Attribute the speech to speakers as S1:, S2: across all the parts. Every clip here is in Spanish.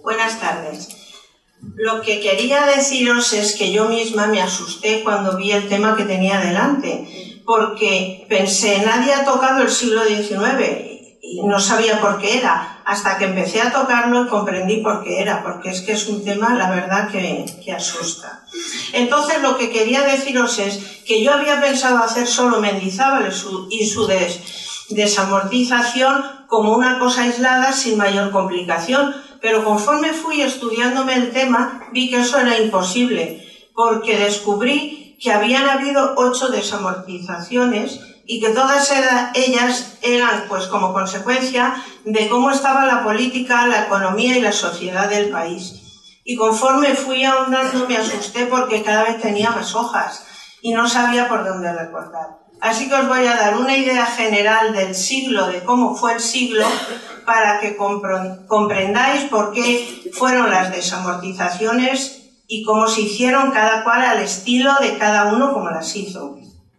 S1: Buenas tardes. Lo que quería deciros es que yo misma me asusté cuando vi el tema que tenía delante, porque pensé, nadie ha tocado el siglo XIX y no sabía por qué era, hasta que empecé a tocarlo y comprendí por qué era, porque es que es un tema, la verdad, que asusta. Entonces, lo que quería deciros es que yo había pensado hacer solo Mendizábal y su desamortización como una cosa aislada sin mayor complicación, pero conforme fui estudiándome el tema vi que eso era imposible, porque descubrí que habían habido 8 desamortizaciones y que todas ellas eran pues como consecuencia de cómo estaba la política, la economía y la sociedad del país. Y conforme fui ahondando me asusté porque cada vez tenía más hojas y no sabía por dónde recortar. Así que os voy a dar una idea general del siglo, de cómo fue el siglo, para que comprendáis por qué fueron las desamortizaciones y cómo se hicieron cada cual al estilo de cada uno como las hizo.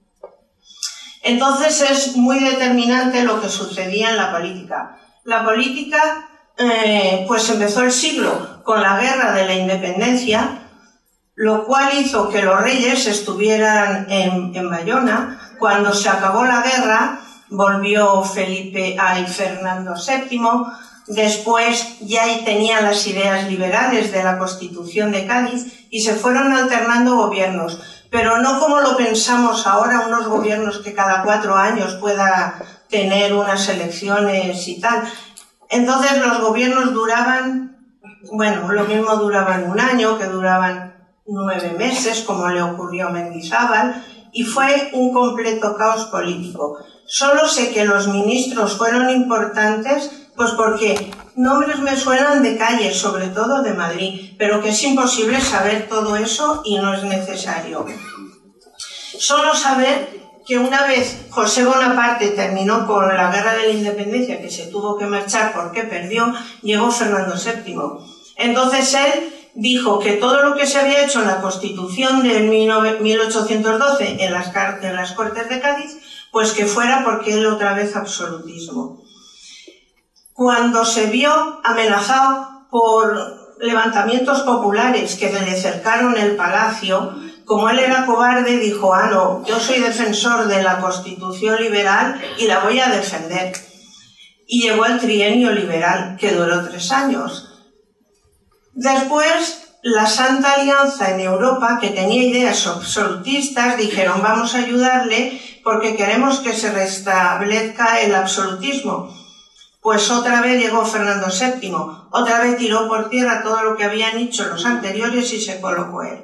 S1: Entonces es muy determinante lo que sucedía en la política. La política, pues empezó el siglo con la guerra de la independencia, lo cual hizo que los reyes estuvieran en Bayona. Cuando se acabó la guerra, volvió Fernando VII, después ya tenían las ideas liberales de la Constitución de Cádiz y se fueron alternando gobiernos, pero no como lo pensamos ahora, unos gobiernos que cada 4 años pueda tener unas elecciones y tal. Entonces los gobiernos duraban, bueno, lo mismo duraban 1 año, que duraban 9 meses, como le ocurrió a Mendizábal, y fue un completo caos político. Solo sé que los ministros fueron importantes, pues porque nombres me suenan de calles, sobre todo de Madrid, pero que es imposible saber todo eso y no es necesario. Solo saber que una vez José Bonaparte terminó con la guerra de la independencia, que se tuvo que marchar porque perdió, llegó Fernando VII. Entonces él dijo que todo lo que se había hecho en la Constitución de 1812 en las Cortes de Cádiz, pues que fuera porque él otra vez absolutismo. Cuando se vio amenazado por levantamientos populares que le cercaron el palacio, como él era cobarde, dijo, no, yo soy defensor de la Constitución liberal y la voy a defender. Y llegó el trienio liberal, que duró 3 años. Después, la Santa Alianza en Europa, que tenía ideas absolutistas, dijeron vamos a ayudarle porque queremos que se restablezca el absolutismo. Pues otra vez llegó Fernando VII, otra vez tiró por tierra todo lo que habían hecho los anteriores y se colocó él.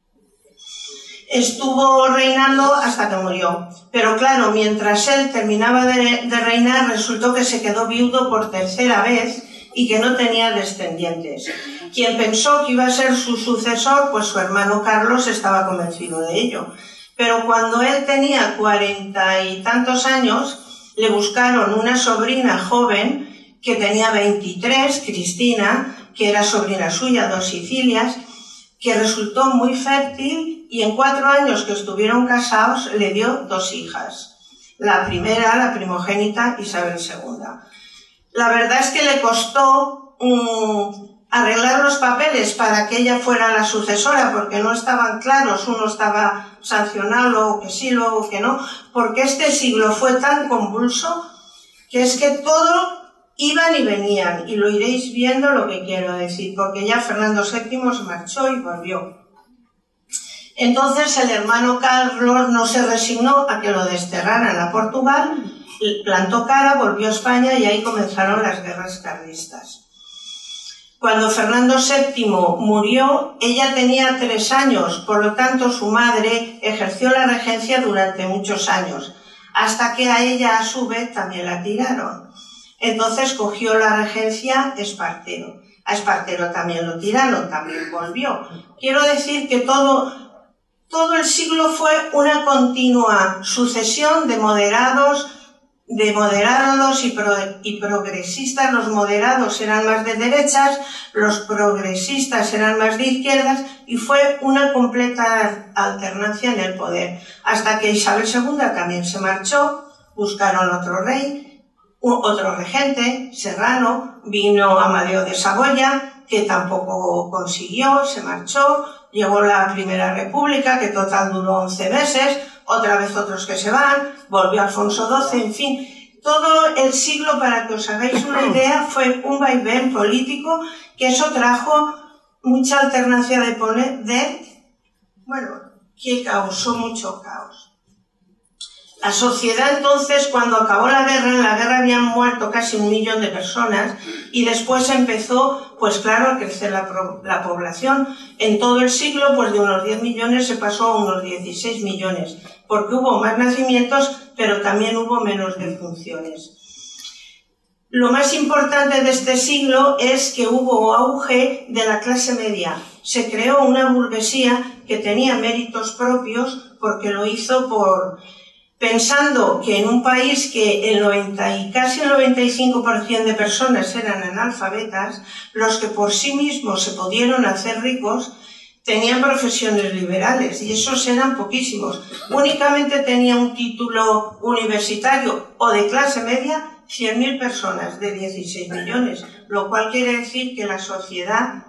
S1: Estuvo reinando hasta que murió, pero claro, mientras él terminaba de reinar, resultó que se quedó viudo por 3ª vez y que no tenía descendientes. Quien pensó que iba a ser su sucesor, pues su hermano Carlos estaba convencido de ello. Pero cuando él tenía 40 y tantos años, le buscaron una sobrina joven que tenía 23, Cristina, que era sobrina suya, 2 Sicilias, que resultó muy fértil y en 4 años que estuvieron casados le dio 2 hijas. La primera, la primogénita, Isabel II. La verdad es que le costó arreglar los papeles para que ella fuera la sucesora, porque no estaban claros, uno estaba sancionado, luego que sí, luego que no, porque este siglo fue tan convulso que es que todo iban y venían, y lo iréis viendo lo que quiero decir, porque ya Fernando VII se marchó y volvió. Entonces el hermano Carlos no se resignó a que lo desterraran a Portugal, plantó cara, volvió a España y ahí comenzaron las guerras carlistas. Cuando Fernando VII murió, ella tenía 3 años, por lo tanto su madre ejerció la regencia durante muchos años, hasta que a ella a su vez también la tiraron. Entonces cogió la regencia Espartero. A Espartero también lo tiraron, también volvió. Quiero decir que todo el siglo fue una continua sucesión de moderados y progresistas. Los moderados eran más de derechas, los progresistas eran más de izquierdas y fue una completa alternancia en el poder. Hasta que Isabel II también se marchó, buscaron otro rey, otro regente, Serrano, vino Amadeo de Saboya, que tampoco consiguió, se marchó, llegó la Primera República, que total duró 11 meses, otra vez otros que se van, volvió Alfonso XII, en fin. Todo el siglo, para que os hagáis una idea, fue un vaivén político, que eso trajo mucha alternancia de poder, que causó mucho caos. La sociedad entonces, cuando acabó la guerra, en la guerra habían muerto casi 1 millón de personas y después empezó, pues claro, a crecer la población. En todo el siglo, pues de unos 10 millones se pasó a unos 16 millones, porque hubo más nacimientos, pero también hubo menos defunciones. Lo más importante de este siglo es que hubo auge de la clase media. Se creó una burguesía que tenía méritos propios porque lo hizo pensando que en un país que casi el 95% de personas eran analfabetas, los que por sí mismos se pudieron hacer ricos tenían profesiones liberales y esos eran poquísimos. Únicamente tenía un título universitario o de clase media 100.000 personas de 16 millones, lo cual quiere decir que la sociedad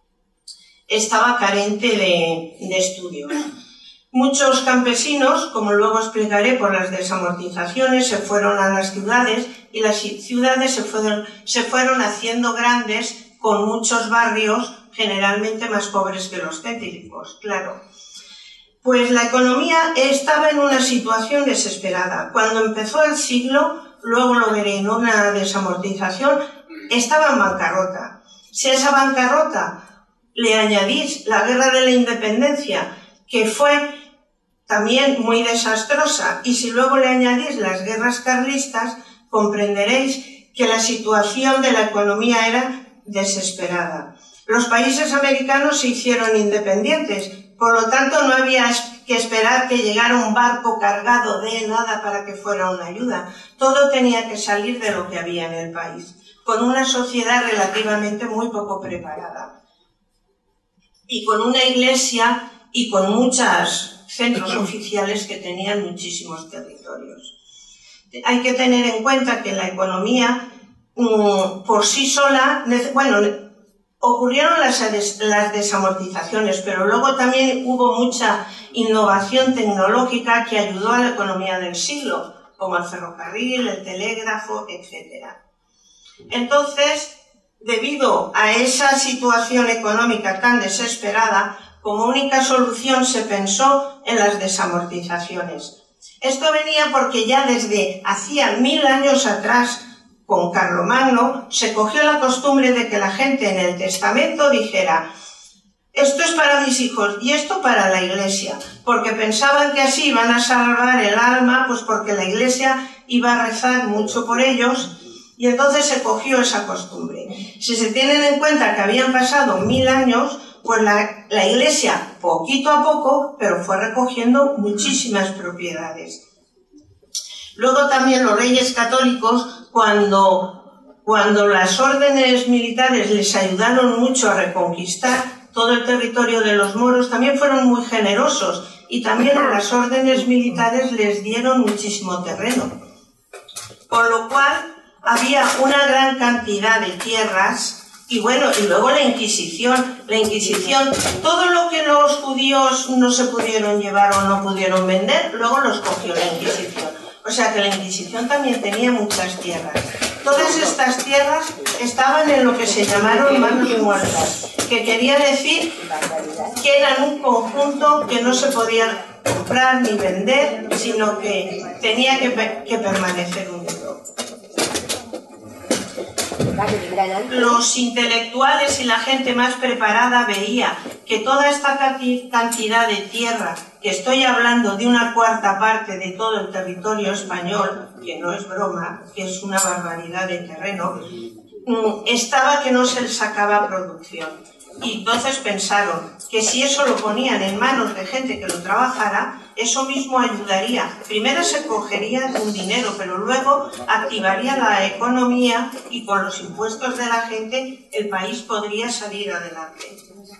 S1: estaba carente de estudios. Muchos campesinos, como luego explicaré, por las desamortizaciones, se fueron a las ciudades y las ciudades se fueron haciendo grandes con muchos barrios generalmente más pobres que los céntricos, claro. Pues la economía estaba en una situación desesperada. Cuando empezó el siglo, luego lo veré en una desamortización, estaba en bancarrota. Si a esa bancarrota le añadís la guerra de la independencia, que fue también muy desastrosa, y si luego le añadís las guerras carlistas, comprenderéis que la situación de la economía era desesperada. Los países americanos se hicieron independientes, por lo tanto no había que esperar que llegara un barco cargado de nada para que fuera una ayuda. Todo tenía que salir de lo que había en el país, con una sociedad relativamente muy poco preparada. Y con una iglesia y con muchos centros oficiales que tenían muchísimos territorios. Hay que tener en cuenta que la economía por sí sola, ocurrieron las desamortizaciones, pero luego también hubo mucha innovación tecnológica que ayudó a la economía del siglo, como el ferrocarril, el telégrafo, etc. Entonces, debido a esa situación económica tan desesperada, como única solución se pensó en las desamortizaciones. Esto venía porque ya desde hacía 1000 años atrás, con Carlomagno, se cogió la costumbre de que la gente en el testamento dijera: esto es para mis hijos y esto para la Iglesia, porque pensaban que así iban a salvar el alma, pues porque la Iglesia iba a rezar mucho por ellos, y entonces se cogió esa costumbre. Si se tienen en cuenta que habían pasado 1000 años, pues la Iglesia, poquito a poco, pero fue recogiendo muchísimas propiedades. Luego también los reyes católicos, cuando las órdenes militares les ayudaron mucho a reconquistar todo el territorio de los moros, también fueron muy generosos y también a las órdenes militares les dieron muchísimo terreno. Con lo cual había una gran cantidad de tierras. Y luego la Inquisición, todo lo que los judíos no se pudieron llevar o no pudieron vender, luego los cogió la Inquisición. O sea que la Inquisición también tenía muchas tierras. Todas estas tierras estaban en lo que se llamaron manos muertas, que quería decir que eran un conjunto que no se podía comprar ni vender, sino que tenía que permanecer unido. Los intelectuales y la gente más preparada veía que toda esta cantidad de tierra, que estoy hablando de 1/4 parte de todo el territorio español, que no es broma, que es una barbaridad de terreno, estaba que no se les sacaba producción. Y entonces pensaron que si eso lo ponían en manos de gente que lo trabajara, eso mismo ayudaría. Primero se cogería un dinero, pero luego activaría la economía y con los impuestos de la gente el país podría salir adelante.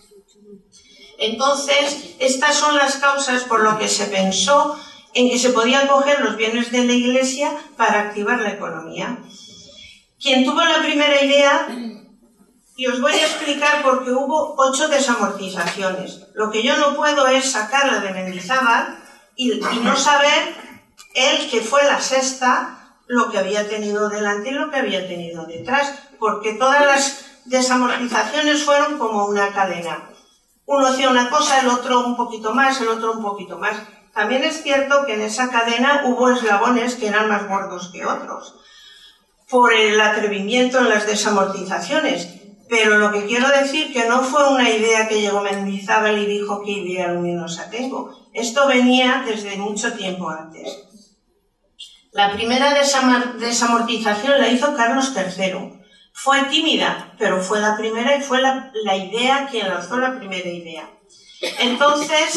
S1: Entonces, estas son las causas por lo que se pensó en que se podían coger los bienes de la Iglesia para activar la economía. Quien tuvo la primera idea Y os voy a explicar por qué hubo 8 desamortizaciones. Lo que yo no puedo es sacarla de Mendizábal y no saber él, que fue la sexta, lo que había tenido delante y lo que había tenido detrás, porque todas las desamortizaciones fueron como una cadena. Uno hacía una cosa, el otro un poquito más, el otro un poquito más. También es cierto que en esa cadena hubo eslabones que eran más gordos que otros, por el atrevimiento en las desamortizaciones. Pero lo que quiero decir que no fue una idea que llegó Mendizábal y dijo qué idea luminosa tengo. Esto venía desde mucho tiempo antes. La primera desamortización la hizo Carlos III. Fue tímida, pero fue la primera y fue la idea quien lanzó la primera idea. Entonces,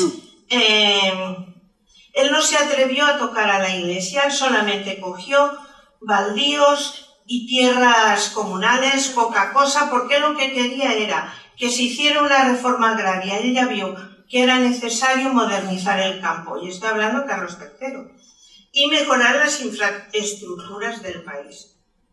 S1: él no se atrevió a tocar a la iglesia, él solamente cogió baldíos y tierras comunales, poca cosa, porque lo que quería era que se hiciera una reforma agraria. Él ya vio que era necesario modernizar el campo, y estoy hablando de Carlos III, y mejorar las infraestructuras del país.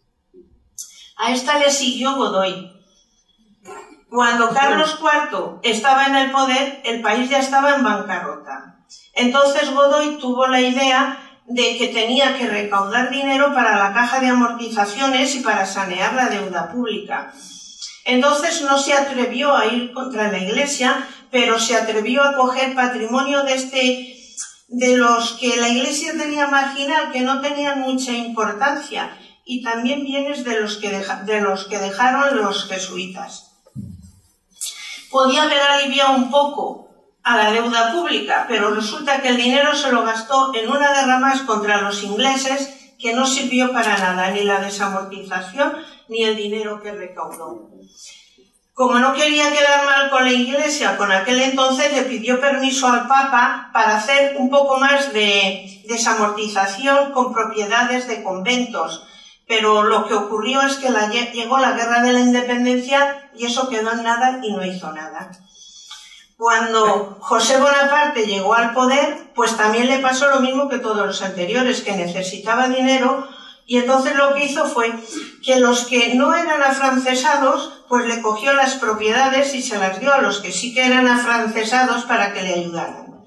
S1: A esta le siguió Godoy. Cuando Carlos IV estaba en el poder, el país ya estaba en bancarrota. Entonces Godoy tuvo la idea de que tenía que recaudar dinero para la caja de amortizaciones y para sanear la deuda pública. Entonces no se atrevió a ir contra la iglesia, pero se atrevió a coger patrimonio de los que la iglesia tenía marginal, que no tenían mucha importancia, y también bienes de los que dejaron los jesuitas. Podía haber aliviado un poco a la deuda pública, pero resulta que el dinero se lo gastó en una guerra más contra los ingleses que no sirvió para nada, ni la desamortización ni el dinero que recaudó. Como no quería quedar mal con la iglesia, con aquel entonces le pidió permiso al Papa para hacer un poco más de desamortización con propiedades de conventos. Pero lo que ocurrió es que llegó la Guerra de la Independencia y eso quedó en nada y no hizo nada. Cuando José Bonaparte llegó al poder, pues también le pasó lo mismo que todos los anteriores, que necesitaba dinero, y entonces lo que hizo fue que los que no eran afrancesados, pues le cogió las propiedades y se las dio a los que sí que eran afrancesados para que le ayudaran.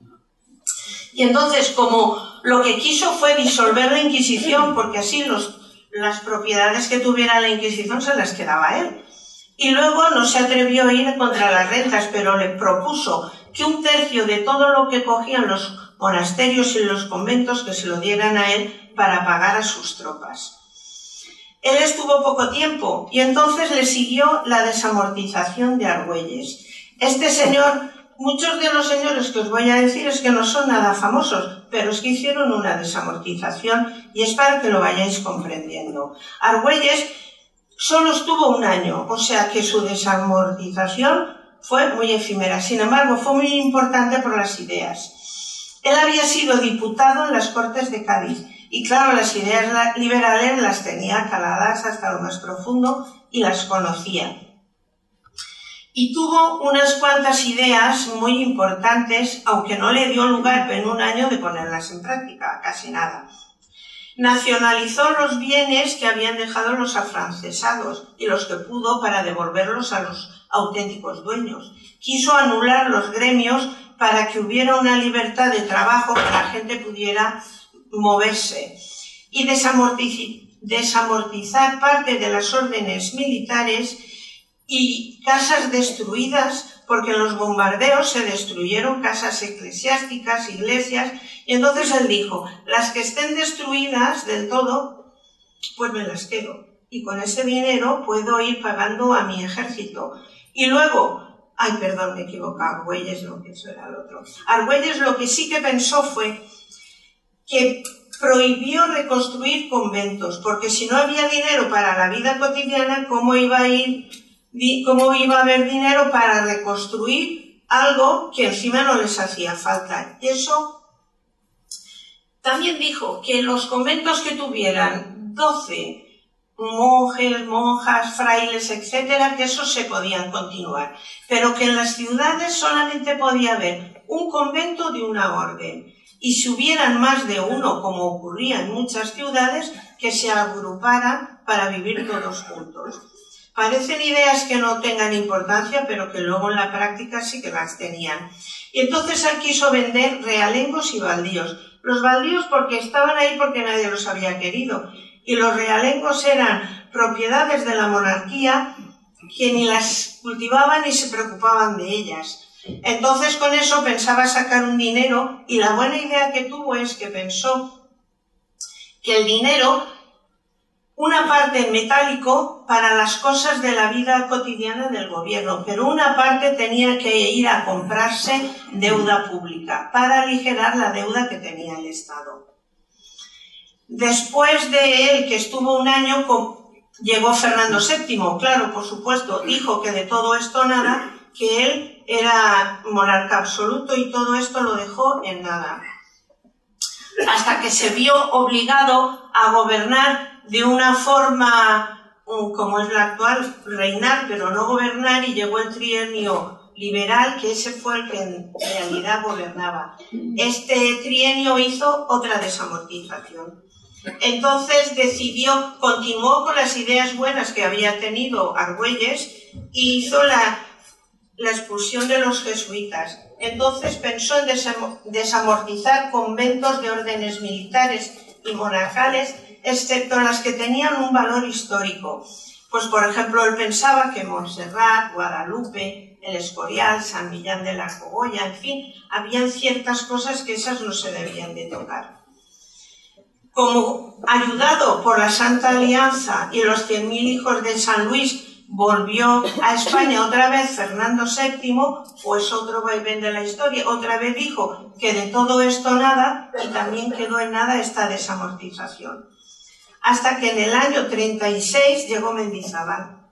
S1: Y entonces, como lo que quiso fue disolver la Inquisición, porque así las propiedades que tuviera la Inquisición se las quedaba a él. Y luego no se atrevió a ir contra las rentas, pero le propuso que 1/3 de todo lo que cogían los monasterios y los conventos que se lo dieran a él para pagar a sus tropas. Él estuvo poco tiempo y entonces le siguió la desamortización de Argüelles. Este señor, muchos de los señores que os voy a decir es que no son nada famosos, pero es que hicieron una desamortización y es para que lo vayáis comprendiendo. Argüelles solo estuvo 1 año, o sea que su desamortización fue muy efímera. Sin embargo, fue muy importante por las ideas. Él había sido diputado en las Cortes de Cádiz y, claro, las ideas liberales las tenía caladas hasta lo más profundo y las conocía. Y tuvo unas cuantas ideas muy importantes, aunque no le dio lugar en 1 año de ponerlas en práctica, casi nada. Nacionalizó los bienes que habían dejado los afrancesados y los que pudo para devolverlos a los auténticos dueños. Quiso anular los gremios para que hubiera una libertad de trabajo, que la gente pudiera moverse, y desamortizar parte de las órdenes militares y casas destruidas, porque en los bombardeos se destruyeron casas eclesiásticas, iglesias, y entonces él dijo, las que estén destruidas del todo, pues me las quedo, y con ese dinero puedo ir pagando a mi ejército. Y luego, me he equivocado, Argüelles, no, que eso era el otro. Argüelles lo que sí que pensó fue que prohibió reconstruir conventos, porque si no había dinero para la vida cotidiana, ¿cómo iba a haber dinero para reconstruir algo que encima no les hacía falta? Y eso también dijo que los conventos que tuvieran 12 monjes, monjas, frailes, etcétera, que esos se podían continuar, pero que en las ciudades solamente podía haber un convento de una orden, y si hubieran más de uno, como ocurría en muchas ciudades, que se agruparan para vivir todos juntos. Parecen ideas que no tengan importancia, pero que luego en la práctica sí que las tenían. Y entonces él quiso vender realengos y baldíos. Los baldíos porque estaban ahí porque nadie los había querido. Y los realengos eran propiedades de la monarquía que ni las cultivaban ni se preocupaban de ellas. Entonces con eso pensaba sacar un dinero y la buena idea que tuvo es que pensó que el dinero, una parte en metálico para las cosas de la vida cotidiana del gobierno, pero una parte tenía que ir a comprarse deuda pública para aligerar la deuda que tenía el Estado. Después de él, que estuvo un año, llegó Fernando VII, claro, por supuesto, dijo que de todo esto nada, que él era monarca absoluto y todo esto lo dejó en nada. Hasta que se vio obligado a gobernar de una forma como es la actual, reinar pero no gobernar, y llegó el trienio liberal, que ese fue el que en realidad gobernaba. Este trienio hizo otra desamortización. Entonces continuó con las ideas buenas que había tenido Argüelles y hizo la expulsión de los jesuitas. Entonces pensó en desamortizar conventos de órdenes militares y monarcales, excepto las que tenían un valor histórico. Pues, por ejemplo, él pensaba que Montserrat, Guadalupe, el Escorial, San Millán de la Cogolla, en fin, habían ciertas cosas que esas no se debían de tocar. Como ayudado por la Santa Alianza y los 100.000 hijos de San Luis, volvió a España otra vez Fernando VII, pues otro vaivén de la historia. Otra vez dijo que de todo esto nada, y también quedó en nada esta desamortización. Hasta que en el año 36 llegó Mendizábal.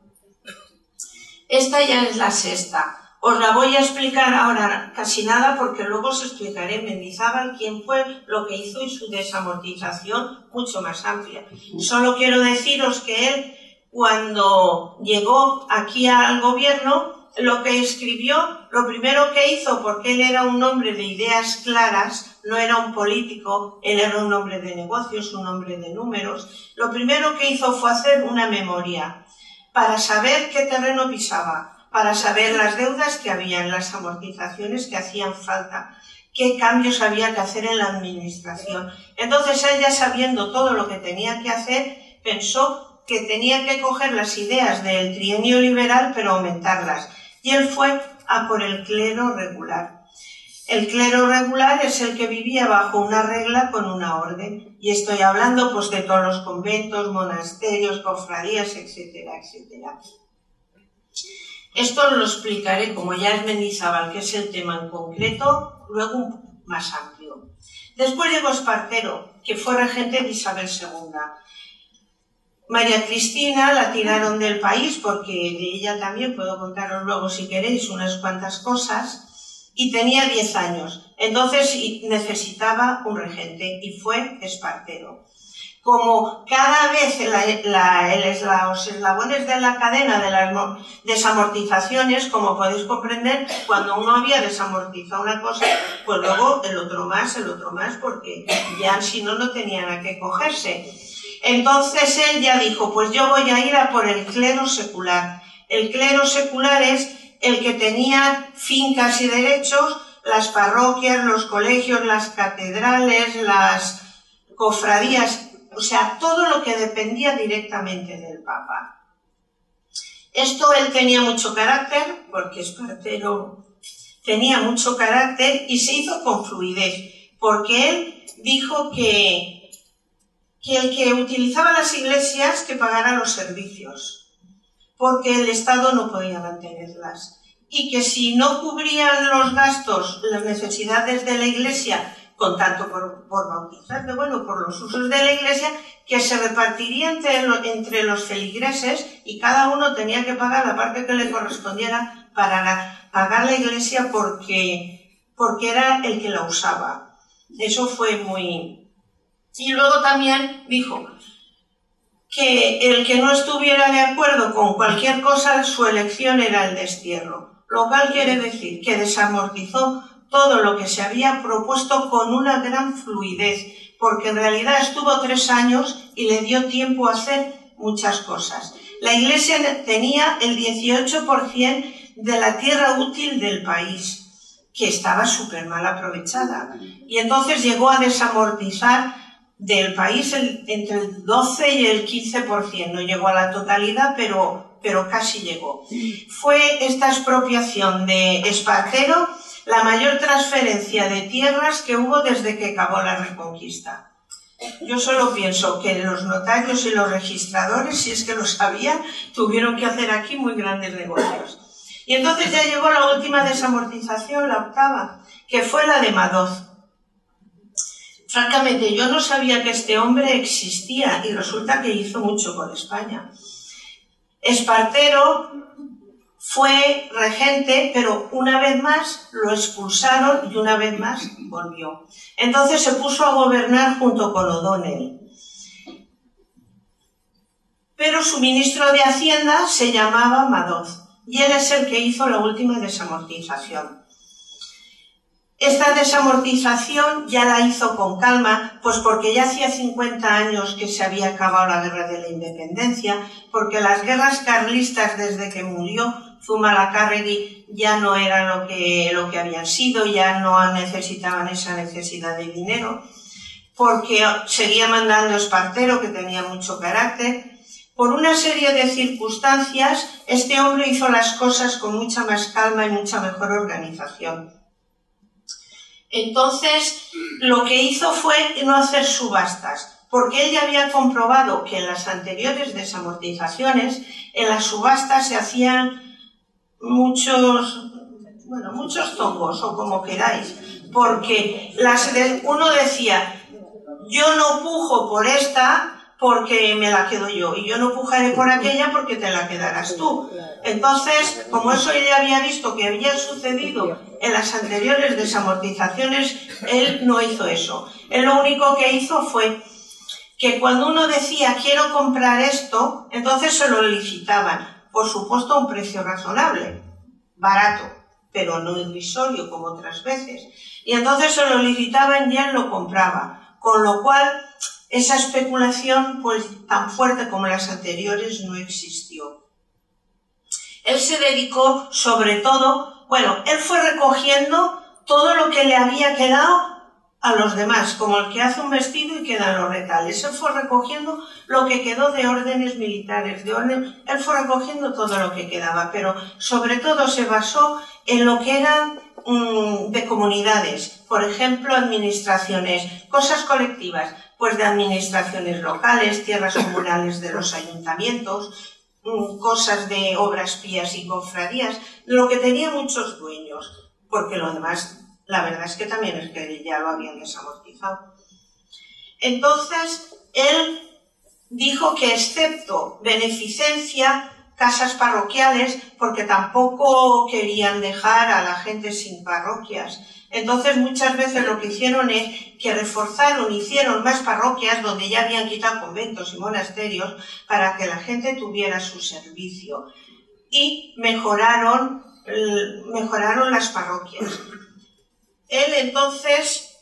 S1: Esta ya es la sexta. Os la voy a explicar ahora casi nada, porque luego os explicaré Mendizábal quién fue, lo que hizo y su desamortización mucho más amplia. Solo quiero deciros que él, cuando llegó aquí al gobierno, lo que escribió, lo primero que hizo, porque él era un hombre de ideas claras, no era un político, él era un hombre de negocios, un hombre de números, lo primero que hizo fue hacer una memoria para saber qué terreno pisaba, para saber las deudas que había, en las amortizaciones que hacían falta, qué cambios había que hacer en la administración. Entonces ella, sabiendo todo lo que tenía que hacer, pensó que tenía que coger las ideas del trienio liberal pero aumentarlas. Y él fue a por el clero regular. El clero regular es el que vivía bajo una regla con una orden. Y estoy hablando pues de todos los conventos, monasterios, cofradías, etcétera, etcétera. Esto lo explicaré, como ya es Mendizábal, que es el tema en concreto, luego más amplio. Después llegó Espartero, que fue regente de Isabel II. María Cristina la tiraron del país, porque de ella también puedo contaros luego, si queréis, unas cuantas cosas, y tenía 10 años. Entonces necesitaba un regente, y fue Espartero. Como cada vez los eslabones de la cadena de las desamortizaciones, como podéis comprender, cuando uno había desamortizado una cosa, pues luego el otro más, porque ya si no, no tenían a qué cogerse. Entonces él ya dijo, pues yo voy a ir a por el clero secular. El clero secular es el que tenía fincas y derechos, las parroquias, los colegios, las catedrales, las cofradías, o sea, todo lo que dependía directamente del Papa. Esto él tenía mucho carácter, porque Espartero tenía mucho carácter, y se hizo con fluidez, porque él dijo que el que utilizaba las iglesias que pagara los servicios, porque el Estado no podía mantenerlas, y que si no cubrían los gastos, las necesidades de la iglesia, con tanto por bautizar, bueno, por los usos de la iglesia, que se repartiría entre los feligreses, y cada uno tenía que pagar la parte que le correspondiera para pagar la iglesia, porque era el que la usaba. Eso fue muy... Y luego también dijo que el que no estuviera de acuerdo con cualquier cosa, su elección era el destierro, lo cual quiere decir que desamortizó todo lo que se había propuesto con una gran fluidez, porque en realidad estuvo 3 años y le dio tiempo a hacer muchas cosas. La Iglesia tenía el 18% de la tierra útil del país, que estaba súper mal aprovechada. Y entonces llegó a desamortizar del país entre el 12 y el 15%. No llegó a la totalidad, pero casi llegó. Fue esta expropiación de Espartero la mayor transferencia de tierras que hubo desde que acabó la Reconquista. Yo solo pienso que los notarios y los registradores, si es que lo sabían, tuvieron que hacer aquí muy grandes negocios. Y entonces ya llegó la última desamortización, la octava, que fue la de Madoz. Francamente, yo no sabía que este hombre existía y resulta que hizo mucho por España. Espartero fue regente, pero una vez más lo expulsaron y una vez más volvió. Entonces se puso a gobernar junto con O'Donnell. Pero su ministro de Hacienda se llamaba Madoz y él es el que hizo la última desamortización. Esta desamortización ya la hizo con calma, pues porque ya hacía 50 años que se había acabado la guerra de la independencia, porque las guerras carlistas desde que murió Zumalacárregui ya no eran lo que habían sido, ya no necesitaban esa necesidad de dinero, porque seguía mandando Espartero, que tenía mucho carácter. Por una serie de circunstancias, este hombre hizo las cosas con mucha más calma y mucha mejor organización. Entonces, lo que hizo fue no hacer subastas, porque él ya había comprobado que en las anteriores desamortizaciones, en las subastas se hacían muchos tongos, o como queráis, porque uno decía, yo no pujo por esta porque me la quedo yo, y yo no pujaré por aquella porque te la quedarás tú. Entonces, como eso ella había visto que había sucedido en las anteriores desamortizaciones, él no hizo eso. Él lo único que hizo fue que cuando uno decía quiero comprar esto, entonces se lo licitaban, por supuesto a un precio razonable, barato, pero no irrisorio como otras veces. Y entonces se lo licitaban y él lo compraba, con lo cual esa especulación, pues tan fuerte como las anteriores, no existió. Él se dedicó sobre todo, él fue recogiendo todo lo que le había quedado a los demás, como el que hace un vestido y quedan los retales. Él fue recogiendo lo que quedó de órdenes militares, él fue recogiendo todo lo que quedaba, pero sobre todo se basó en lo que eran de comunidades, por ejemplo, administraciones, cosas colectivas, pues de administraciones locales, tierras comunales de los ayuntamientos, cosas de obras pías y cofradías, de lo que tenía muchos dueños, porque lo demás, la verdad es que también es que ya lo habían desamortizado. Entonces, él dijo que excepto beneficencia, casas parroquiales, porque tampoco querían dejar a la gente sin parroquias. Entonces muchas veces lo que hicieron es que reforzaron, hicieron más parroquias donde ya habían quitado conventos y monasterios para que la gente tuviera su servicio y mejoraron las parroquias. Él entonces,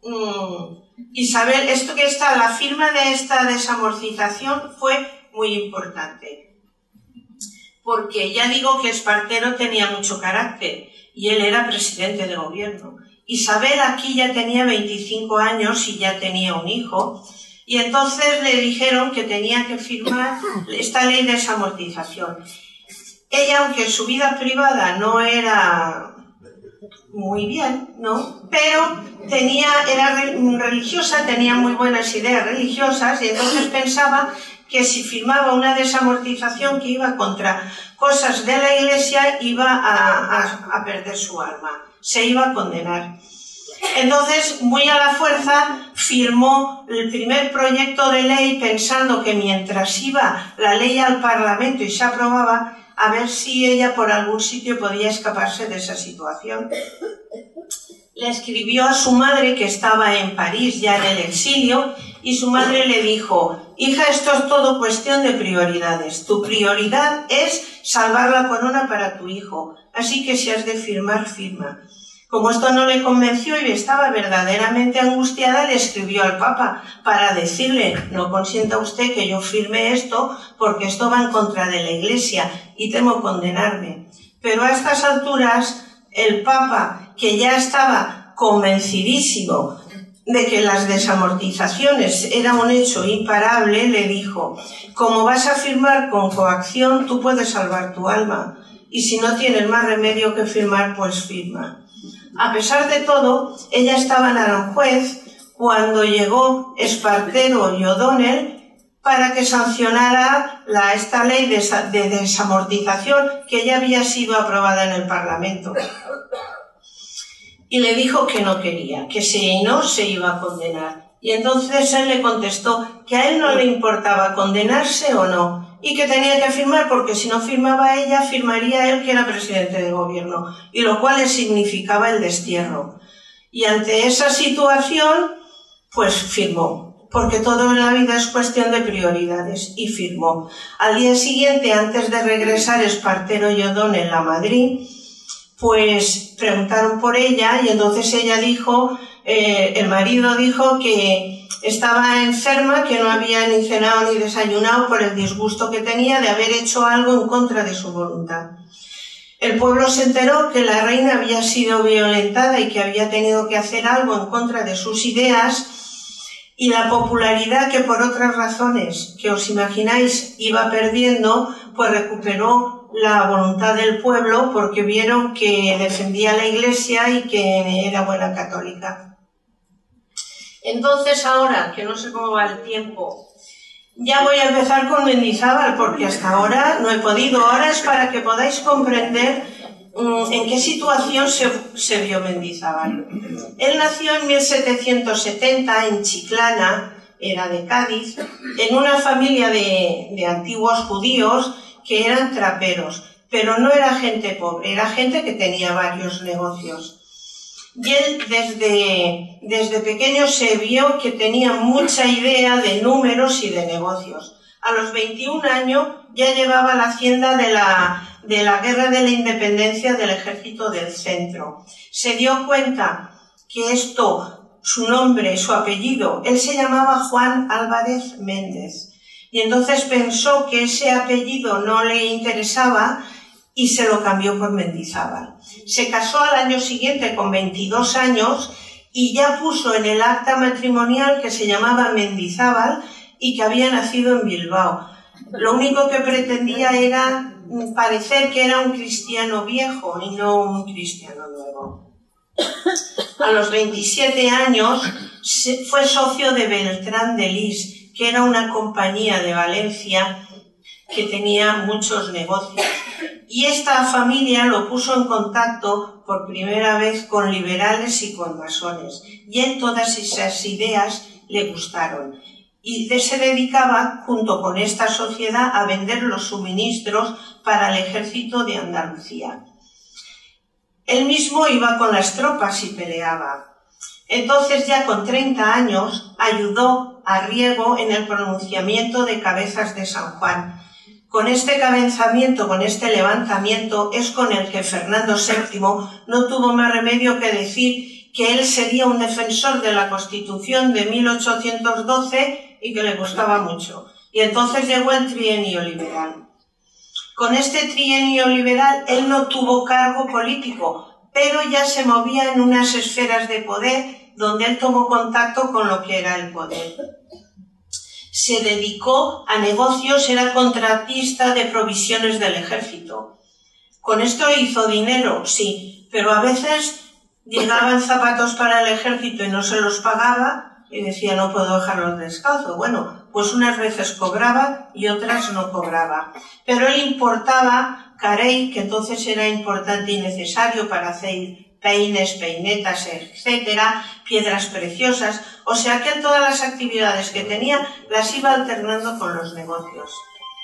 S1: Isabel, la firma de esta desamortización fue muy importante, porque ya digo que Espartero tenía mucho carácter y él era presidente de gobierno. Isabel aquí ya tenía 25 años y ya tenía un hijo, y entonces le dijeron que tenía que firmar esta ley de desamortización. Ella, aunque su vida privada no era muy bien, ¿no? Pero era religiosa, tenía muy buenas ideas religiosas, y entonces pensaba que si firmaba una desamortización que iba contra cosas de la Iglesia, iba a perder su alma, se iba a condenar. Entonces, muy a la fuerza, firmó el primer proyecto de ley pensando que mientras iba la ley al Parlamento y se aprobaba, a ver si ella por algún sitio podía escaparse de esa situación. Le escribió a su madre, que estaba en París ya en el exilio, y su madre le dijo: hija, esto es todo cuestión de prioridades. Tu prioridad es salvar la corona para tu hijo, así que si has de firmar, firma. Como esto no le convenció y estaba verdaderamente angustiada, le escribió al Papa para decirle: no consienta usted que yo firme esto porque esto va en contra de la Iglesia y temo condenarme. Pero a estas alturas el Papa, que ya estaba convencidísimo de que las desamortizaciones era un hecho imparable, le dijo: como vas a firmar con coacción, tú puedes salvar tu alma, y si no tienes más remedio que firmar, pues firma. A pesar de todo, ella estaba en Aranjuez cuando llegó Espartero y O'Donnell para que sancionara esta ley de desamortización que ya había sido aprobada en el Parlamento. Y le dijo que no quería, que si no se iba a condenar. Y entonces él le contestó que a él no le importaba condenarse o no, y que tenía que firmar porque si no firmaba ella, firmaría él, que era presidente de gobierno, y lo cual le significaba el destierro. Y ante esa situación, pues firmó, porque todo en la vida es cuestión de prioridades, y firmó. Al día siguiente, antes de regresar Espartero y O'Donnell a Madrid, pues preguntaron por ella y entonces ella dijo, el marido dijo que estaba enferma, que no había ni cenado ni desayunado por el disgusto que tenía de haber hecho algo en contra de su voluntad. El pueblo se enteró que la reina había sido violentada y que había tenido que hacer algo en contra de sus ideas, y la popularidad, que por otras razones que os imagináis iba perdiendo, pues recuperó la voluntad del pueblo porque vieron que defendía la Iglesia y que era buena católica. Entonces ahora, que no sé cómo va el tiempo, ya voy a empezar con Mendizábal porque hasta ahora no he podido. Ahora es para que podáis comprender en qué situación se vio Mendizábal. Él nació en 1770 en Chiclana, era de Cádiz, en una familia de antiguos judíos que eran traperos, pero no era gente pobre, era gente que tenía varios negocios. Y él desde pequeño se vio que tenía mucha idea de números y de negocios. A los 21 años ya llevaba la hacienda de la Guerra de la Independencia del Ejército del Centro. Se dio cuenta que esto, su nombre, su apellido, él se llamaba Juan Álvarez Méndez. Y entonces pensó que ese apellido no le interesaba y se lo cambió por Mendizábal. Se casó al año siguiente con 22 años y ya puso en el acta matrimonial que se llamaba Mendizábal y que había nacido en Bilbao. Lo único que pretendía era parecer que era un cristiano viejo y no un cristiano nuevo. A los 27 años fue socio de Beltrán de Lis, que era una compañía de Valencia que tenía muchos negocios. Y esta familia lo puso en contacto por primera vez con liberales y con masones. Y él todas esas ideas le gustaron. Y se dedicaba, junto con esta sociedad, a vender los suministros para el ejército de Andalucía. Él mismo iba con las tropas y peleaba. Entonces, ya con 30 años, ayudó a Riego en el pronunciamiento de Cabezas de San Juan. Con este cabezamiento, con este levantamiento, es con el que Fernando VII no tuvo más remedio que decir que él sería un defensor de la Constitución de 1812 y que le gustaba mucho. Y entonces llegó el trienio liberal. Con este trienio liberal él no tuvo cargo político, pero ya se movía en unas esferas de poder donde él tomó contacto con lo que era el poder. Se dedicó a negocios, era contratista de provisiones del ejército. Con esto hizo dinero, sí, pero a veces llegaban zapatos para el ejército y no se los pagaba y decía: no puedo dejarlos descalzos. Bueno, pues unas veces cobraba y otras no cobraba. Pero él importaba carey, que entonces era importante y necesario para hacer peines, peinetas, etcétera, piedras preciosas, o sea que en todas las actividades que tenía las iba alternando con los negocios.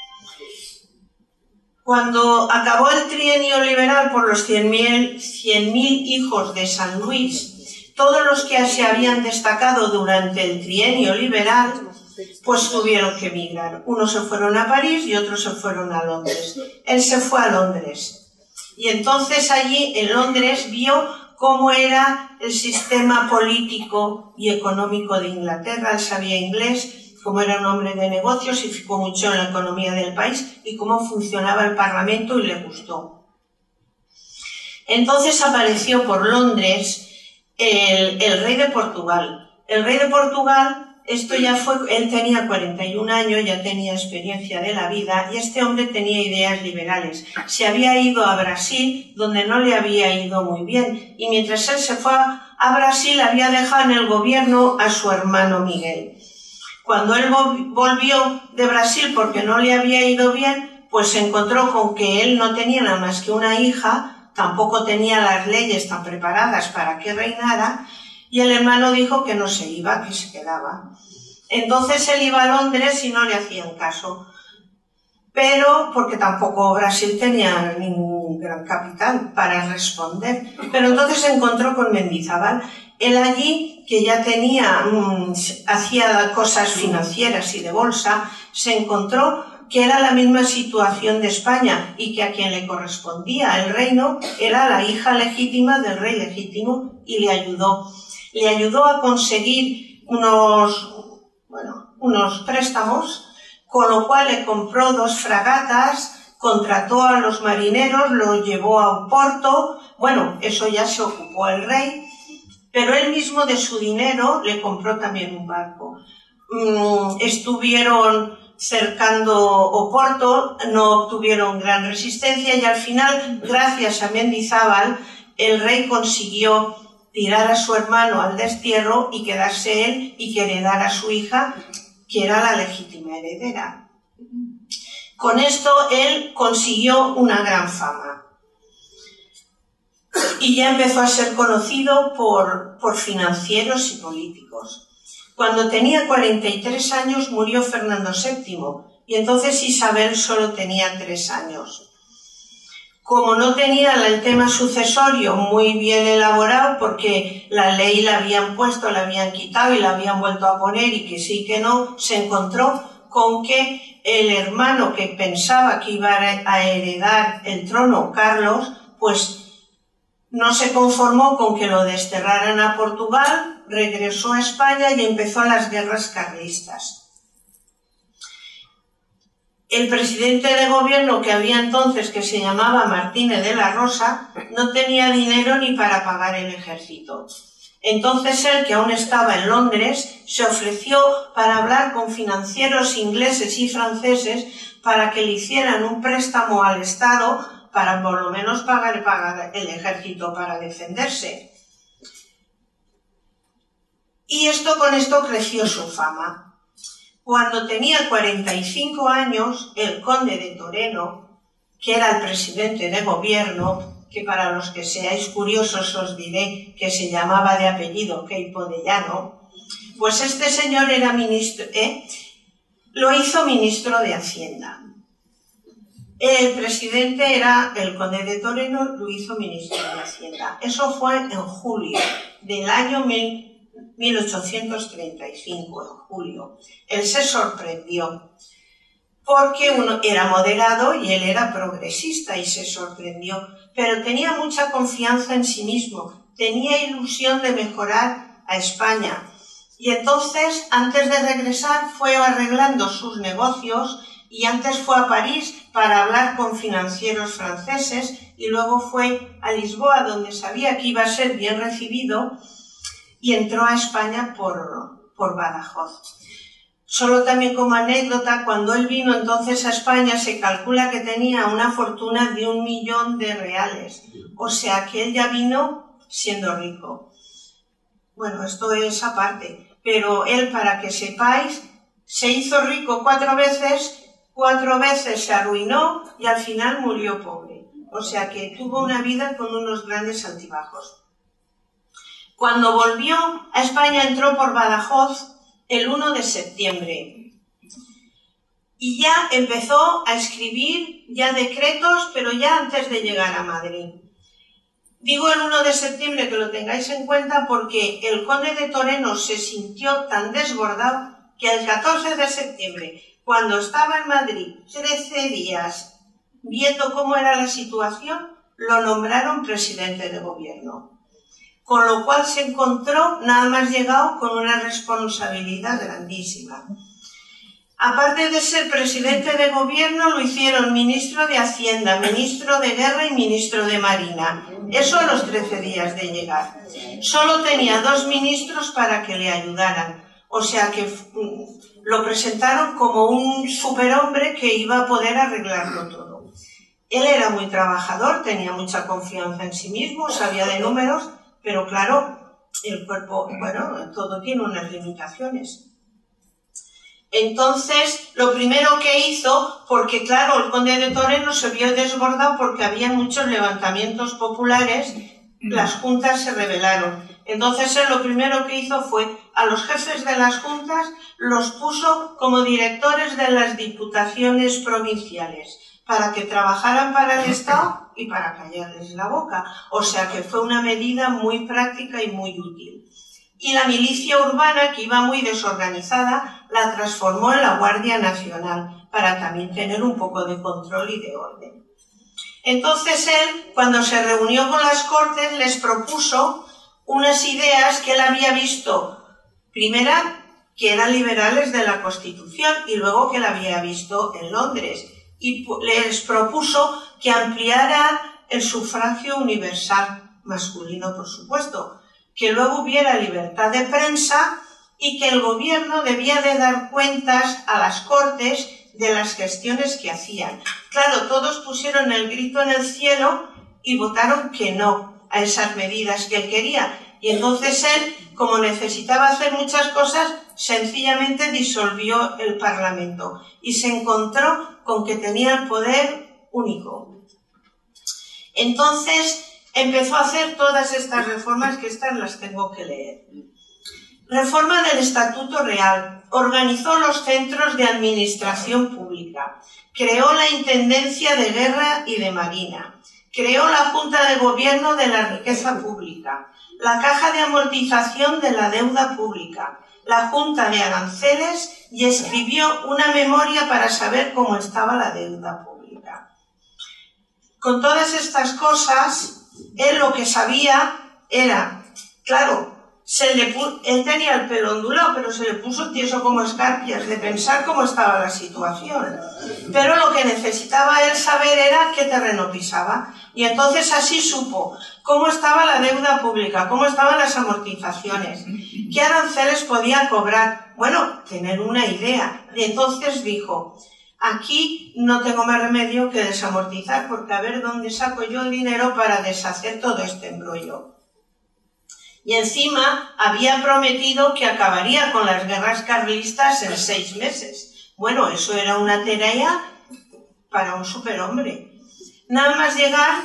S1: Cuando acabó el trienio liberal por los 100.000 hijos de San Luis, todos los que se habían destacado durante el trienio liberal, pues tuvieron que emigrar. Unos se fueron a París y otros se fueron a Londres. Él se fue a Londres. Y entonces allí en Londres vio cómo era el sistema político y económico de Inglaterra. Él sabía inglés, como era un hombre de negocios, y fijó mucho en la economía del país y cómo funcionaba el Parlamento, y le gustó. Entonces apareció por Londres el rey de Portugal. El rey de Portugal, él tenía 41 años, ya tenía experiencia de la vida, y este hombre tenía ideas liberales. Se había ido a Brasil, donde no le había ido muy bien, y mientras él se fue a Brasil, había dejado en el gobierno a su hermano Miguel. Cuando él volvió de Brasil porque no le había ido bien, pues se encontró con que él no tenía nada más que una hija, tampoco tenía las leyes tan preparadas para que reinara, y el hermano dijo que no se iba, que se quedaba. Entonces él iba a Londres y no le hacían caso, pero porque tampoco Brasil tenía ningún gran capital para responder. Pero entonces se encontró con Mendizábal. Él allí, que ya hacía cosas financieras y de bolsa, se encontró que era la misma situación de España y que a quien le correspondía el reino era la hija legítima del rey legítimo, y le ayudó. Le ayudó a conseguir unos préstamos, con lo cual le compró 2 fragatas, contrató a los marineros, los llevó a Oporto. Bueno, eso ya se ocupó el rey, pero él mismo de su dinero le compró también un barco. Estuvieron cercando Oporto, no obtuvieron gran resistencia, y al final, gracias a Mendizábal, el rey consiguió tirar a su hermano al destierro y quedarse él, y que heredara a su hija, que era la legítima heredera. Con esto él consiguió una gran fama y ya empezó a ser conocido por financieros y políticos. Cuando tenía 43 años murió Fernando VII, y entonces Isabel solo tenía 3 años. Como no tenía el tema sucesorio muy bien elaborado, porque la ley la habían puesto, la habían quitado y la habían vuelto a poner, y que sí que no, se encontró con que el hermano que pensaba que iba a heredar el trono, Carlos, pues no se conformó con que lo desterraran a Portugal, regresó a España y empezó las guerras carlistas. El presidente de gobierno que había entonces, que se llamaba Martínez de la Rosa, no tenía dinero ni para pagar el ejército. Entonces él, que aún estaba en Londres, se ofreció para hablar con financieros ingleses y franceses para que le hicieran un préstamo al Estado para por lo menos pagar el ejército para defenderse. Y con esto creció su fama. Cuando tenía 45 años, el conde de Toreno, que era el presidente de gobierno, que para los que seáis curiosos os diré que se llamaba de apellido Queipo de Llano, pues este señor era ministro, lo hizo ministro de Hacienda. El presidente era el conde de Toreno, lo hizo ministro de Hacienda. Eso fue en julio del año 1835, en julio. Él se sorprendió porque uno era moderado y él era progresista, y se sorprendió, pero tenía mucha confianza en sí mismo, tenía ilusión de mejorar a España, y entonces, antes de regresar, fue arreglando sus negocios, y antes fue a París para hablar con financieros franceses, y luego fue a Lisboa, donde sabía que iba a ser bien recibido, y entró a España por Badajoz. Solo también como anécdota, cuando él vino entonces a España, se calcula que tenía una fortuna de 1 millón de reales. O sea que él ya vino siendo rico. Bueno, esto es aparte. Pero él, para que sepáis, se hizo rico 4 veces, 4 veces se arruinó y al final murió pobre. O sea que tuvo una vida con unos grandes altibajos. Cuando volvió a España entró por Badajoz el 1 de septiembre y ya empezó a escribir ya decretos, pero ya antes de llegar a Madrid. Digo el 1 de septiembre, que lo tengáis en cuenta, porque el conde de Toreno se sintió tan desbordado que el 14 de septiembre, cuando estaba en Madrid 13 días viendo cómo era la situación, lo nombraron presidente de gobierno. con lo cual se encontró nada más llegado con una responsabilidad grandísima. Aparte de ser presidente de gobierno, lo hicieron ministro de Hacienda, ministro de Guerra y ministro de Marina. Eso a los 13 días de llegar. Solo tenía 2 ministros para que le ayudaran. O sea que lo presentaron como un superhombre que iba a poder arreglarlo todo. Él era muy trabajador, tenía mucha confianza en sí mismo, sabía de números, pero claro, el cuerpo, bueno, todo tiene unas limitaciones. Entonces, lo primero que hizo, porque claro, el conde de Toreno se vio desbordado porque había muchos levantamientos populares, las juntas se rebelaron. Entonces, él lo primero que hizo fue, a los jefes de las juntas, los puso como directores de las diputaciones provinciales, para que trabajaran para el Estado y para callarles la boca. O sea que fue una medida muy práctica y muy útil. Y la milicia urbana, que iba muy desorganizada, la transformó en la Guardia Nacional, para también tener un poco de control y de orden. Entonces él, cuando se reunió con las Cortes, les propuso unas ideas que él había visto, primera, que eran liberales de la Constitución, y luego que él había visto en Londres, y les propuso que ampliara el sufragio universal, masculino por supuesto, que luego hubiera libertad de prensa y que el gobierno debía de dar cuentas a las Cortes de las gestiones que hacían. Claro, todos pusieron el grito en el cielo y votaron que no a esas medidas que él quería. Y entonces él, como necesitaba hacer muchas cosas, sencillamente disolvió el Parlamento y se encontró con que tenía el poder único. Entonces empezó a hacer todas estas reformas, que estas las tengo que leer. Reforma del Estatuto Real, organizó los centros de administración pública, creó la Intendencia de Guerra y de Marina, creó la Junta de Gobierno de la Riqueza Pública, la Caja de Amortización de la Deuda Pública, la Junta de Aranceles y escribió una memoria para saber cómo estaba la deuda pública. Con todas estas cosas, él lo que sabía era, claro, él tenía el pelo ondulado, pero se le puso tieso como escarpias de pensar cómo estaba la situación. Pero lo que necesitaba él saber era qué terreno pisaba. Y entonces así supo cómo estaba la deuda pública, cómo estaban las amortizaciones, qué aranceles podía cobrar. Bueno, tener una idea. Y entonces dijo, aquí no tengo más remedio que desamortizar, porque a ver dónde saco yo el dinero para deshacer todo este embrollo. Y encima había prometido que acabaría con las guerras carlistas en 6 meses. Bueno, eso era una tarea para un superhombre. Nada más llegar,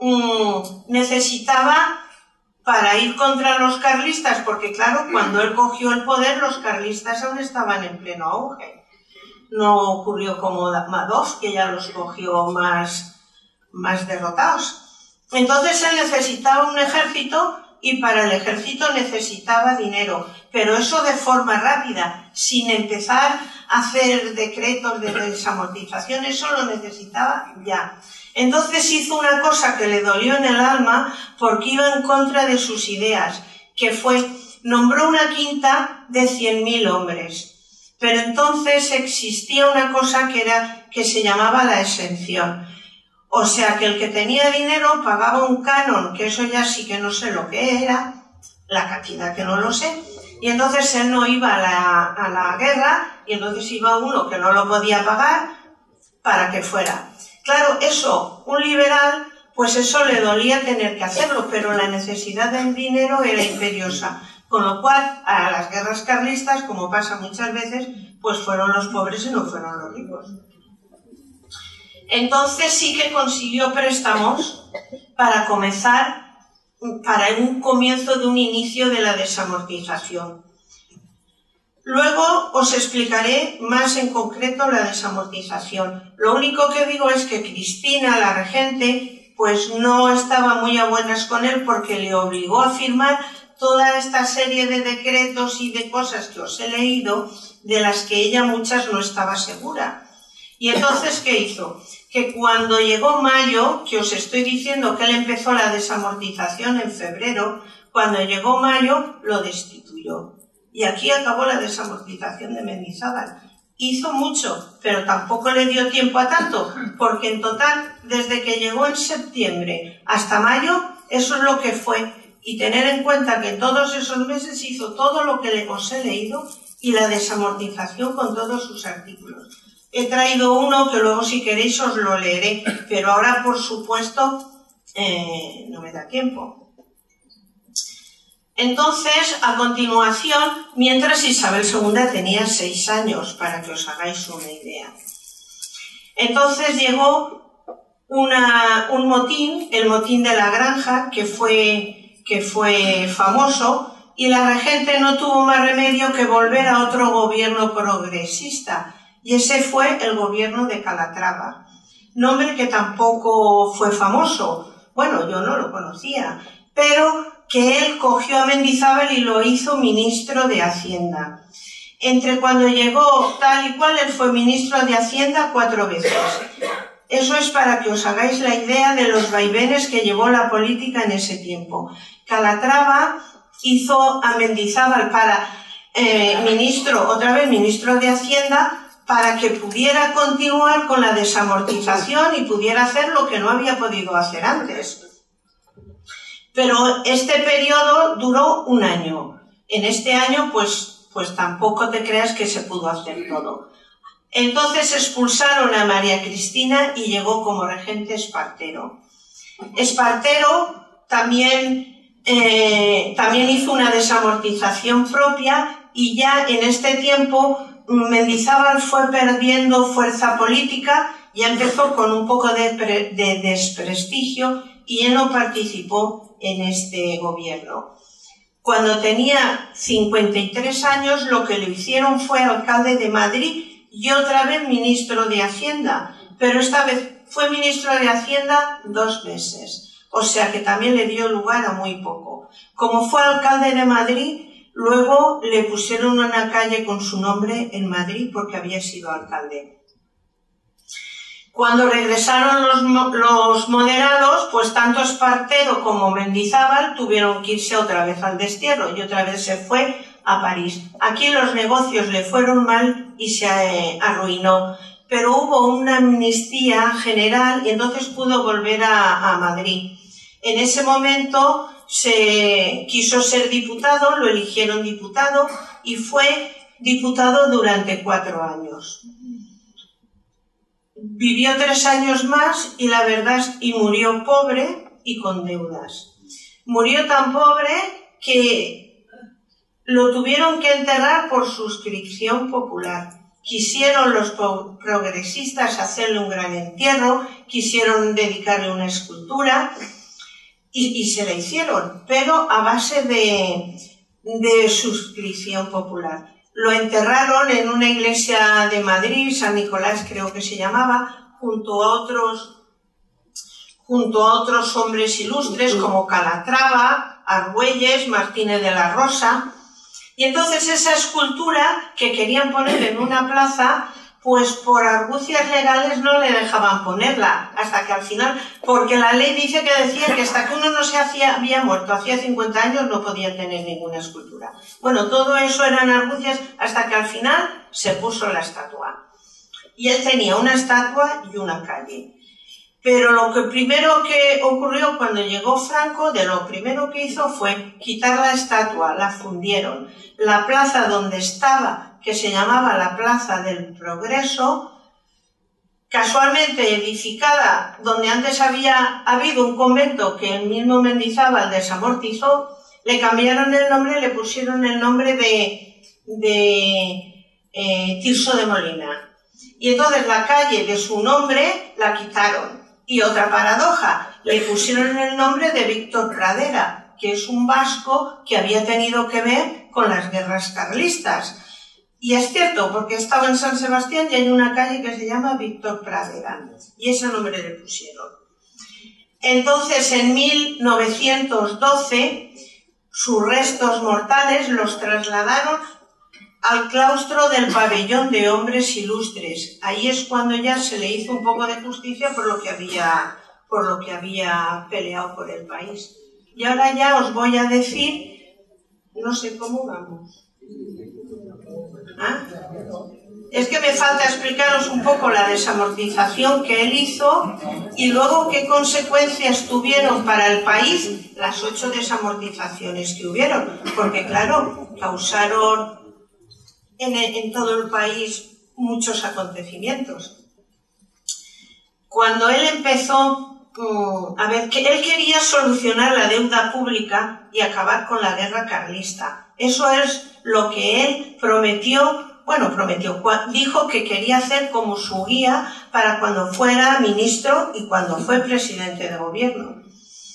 S1: necesitaba para ir contra los carlistas, porque claro, cuando él cogió el poder, los carlistas aún estaban en pleno auge. No ocurrió como Madoff, que ya los cogió más derrotados. Entonces él necesitaba un ejército y para el ejército necesitaba dinero, pero eso de forma rápida, sin empezar a hacer decretos de desamortización, eso lo necesitaba ya. Entonces hizo una cosa que le dolió en el alma porque iba en contra de sus ideas, que fue, nombró una quinta de 100.000 hombres. Pero entonces existía una cosa que se llamaba la exención. O sea que el que tenía dinero pagaba un canon, que eso ya sí que no sé lo que era, la cantidad que no lo sé, y entonces él no iba a la guerra, y entonces iba uno que no lo podía pagar para que fuera. Claro, eso, un liberal, pues eso le dolía tener que hacerlo, pero la necesidad del dinero era imperiosa. Con lo cual, a las guerras carlistas, como pasa muchas veces, pues fueron los pobres y no fueron los ricos. Entonces sí que consiguió préstamos para comenzar, para un comienzo de un inicio de la desamortización. Luego os explicaré más en concreto la desamortización. Lo único que digo es que Cristina, la regente, pues no estaba muy a buenas con él porque le obligó a firmar toda esta serie de decretos y de cosas que os he leído, de las que ella muchas no estaba segura. Y entonces, ¿qué hizo? que cuando llegó mayo, que os estoy diciendo que él empezó la desamortización en febrero, cuando llegó mayo lo destituyó. Y aquí acabó la desamortización de Mendizábal. Hizo mucho, pero tampoco le dio tiempo a tanto, porque en total, desde que llegó en septiembre hasta mayo, eso es lo que fue. Y tener en cuenta que todos esos meses hizo todo lo que os he leído y la desamortización con todos sus artículos. He traído uno que luego si queréis os lo leeré, pero ahora por supuesto no me da tiempo. Entonces, a continuación, mientras Isabel II tenía 6 años, para que os hagáis una idea. Entonces llegó un motín, el motín de la Granja, que fue famoso, y la regente no tuvo más remedio que volver a otro gobierno progresista, y ese fue el gobierno de Calatrava, nombre que tampoco fue famoso. Bueno, yo no lo conocía, pero que él cogió a Mendizábal y lo hizo ministro de Hacienda. Entre cuando llegó tal y cual, él fue ministro de Hacienda 4 veces. Eso es para que os hagáis la idea de los vaivenes que llevó la política en ese tiempo. Calatrava hizo a Mendizábal para otra vez ministro de Hacienda, para que pudiera continuar con la desamortización y pudiera hacer lo que no había podido hacer antes. Pero este periodo duró 1 año. En este año, pues tampoco te creas que se pudo hacer todo. Entonces expulsaron a María Cristina y llegó como regente Espartero. Espartero también hizo una desamortización propia y ya en este tiempo Mendizábal fue perdiendo fuerza política, ya empezó con un poco de desprestigio y ya no participó en este gobierno. Cuando tenía 53 años, lo que le hicieron fue alcalde de Madrid y otra vez ministro de Hacienda, pero esta vez fue ministro de Hacienda 2 meses, o sea que también le dio lugar a muy poco. Como fue alcalde de Madrid, luego le pusieron una calle con su nombre en Madrid porque había sido alcalde. Cuando regresaron los moderados, pues tanto Espartero como Mendizábal tuvieron que irse otra vez al destierro y otra vez se fue a París. Aquí los negocios le fueron mal y se arruinó, pero hubo una amnistía general y entonces pudo volver a Madrid. En ese momento quiso ser diputado, lo eligieron diputado y fue diputado durante 4 años. Vivió 3 años más y la verdad y murió pobre y con deudas. Murió tan pobre que lo tuvieron que enterrar por suscripción popular. Quisieron los progresistas hacerle un gran entierro, quisieron dedicarle una escultura y se la hicieron, pero a base de suscripción popular. Lo enterraron en una iglesia de Madrid, San Nicolás creo que se llamaba, junto a otros hombres ilustres como Calatrava, Argüelles, Martínez de la Rosa. Y entonces esa escultura que querían poner en una plaza, pues por argucias legales no le dejaban ponerla, hasta que al final, porque la ley dice que decía que hasta que uno no había muerto hacía 50 años no podía tener ninguna escultura. Bueno, todo eso eran argucias hasta que al final se puso la estatua. Y él tenía una estatua y una calle. Pero lo primero que ocurrió cuando llegó Franco, de lo primero que hizo fue quitar la estatua, la fundieron. La plaza donde estaba, que se llamaba la Plaza del Progreso, casualmente edificada donde antes había habido un convento que el mismo Mendizábal desamortizó, le cambiaron el nombre y le pusieron el nombre de Tirso de Molina. Y entonces la calle de su nombre la quitaron. Y otra paradoja, le pusieron el nombre de Víctor Pradera, que es un vasco que había tenido que ver con las guerras carlistas. Y es cierto, porque estaba en San Sebastián y hay una calle que se llama Víctor Pradera, y ese nombre le pusieron. Entonces, en 1912, sus restos mortales los trasladaron al claustro del pabellón de hombres ilustres. Ahí es cuando ya se le hizo un poco de justicia por lo que había peleado por el país. Y ahora ya os voy a decir, no sé cómo vamos. ¿Ah? Es que me falta explicaros un poco la desamortización que él hizo y luego qué consecuencias tuvieron para el país las 8 desamortizaciones que hubieron, porque claro, causaron en todo el país muchos acontecimientos. Cuando él empezó, que él quería solucionar la deuda pública y acabar con la guerra carlista. Eso es lo que él dijo que quería hacer como su guía para cuando fuera ministro y cuando fue presidente de gobierno.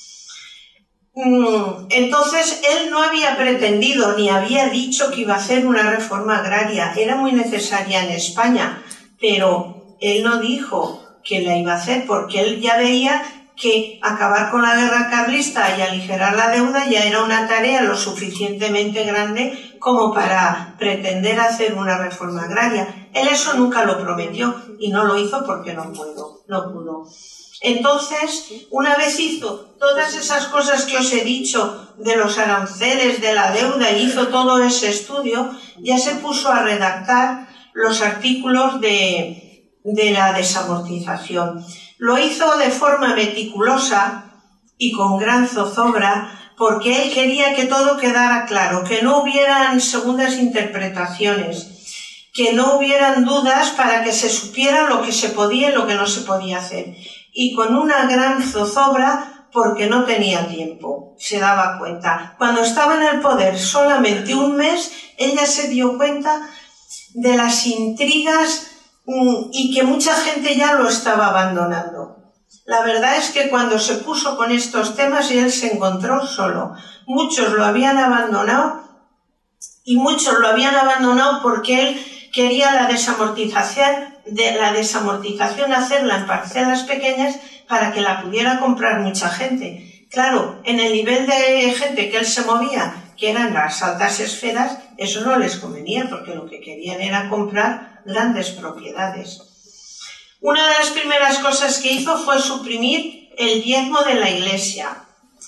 S1: Entonces, él no había pretendido ni había dicho que iba a hacer una reforma agraria. Era muy necesaria en España, pero él no dijo que la iba a hacer porque él ya veía que acabar con la guerra carlista y aligerar la deuda ya era una tarea lo suficientemente grande como para pretender hacer una reforma agraria. Él eso nunca lo prometió y no lo hizo porque no pudo. Entonces, una vez hizo todas esas cosas que os he dicho de los aranceles, de la deuda, y hizo todo ese estudio, ya se puso a redactar los artículos de la desamortización. Lo hizo de forma meticulosa y con gran zozobra porque él quería que todo quedara claro, que no hubieran segundas interpretaciones, que no hubieran dudas para que se supiera lo que se podía y lo que no se podía hacer. Y con una gran zozobra porque no tenía tiempo, se daba cuenta. Cuando estaba en el poder solamente un mes, ella se dio cuenta de las intrigas y que mucha gente ya lo estaba abandonando. La verdad es que cuando se puso con estos temas él se encontró solo. Muchos lo habían abandonado y muchos lo habían abandonado porque él quería la desamortización hacerla en parcelas pequeñas para que la pudiera comprar mucha gente. Claro, en el nivel de gente que él se movía, que eran las altas esferas, eso no les convenía porque lo que querían era comprar grandes propiedades. Una de las primeras cosas que hizo fue suprimir el diezmo de la Iglesia,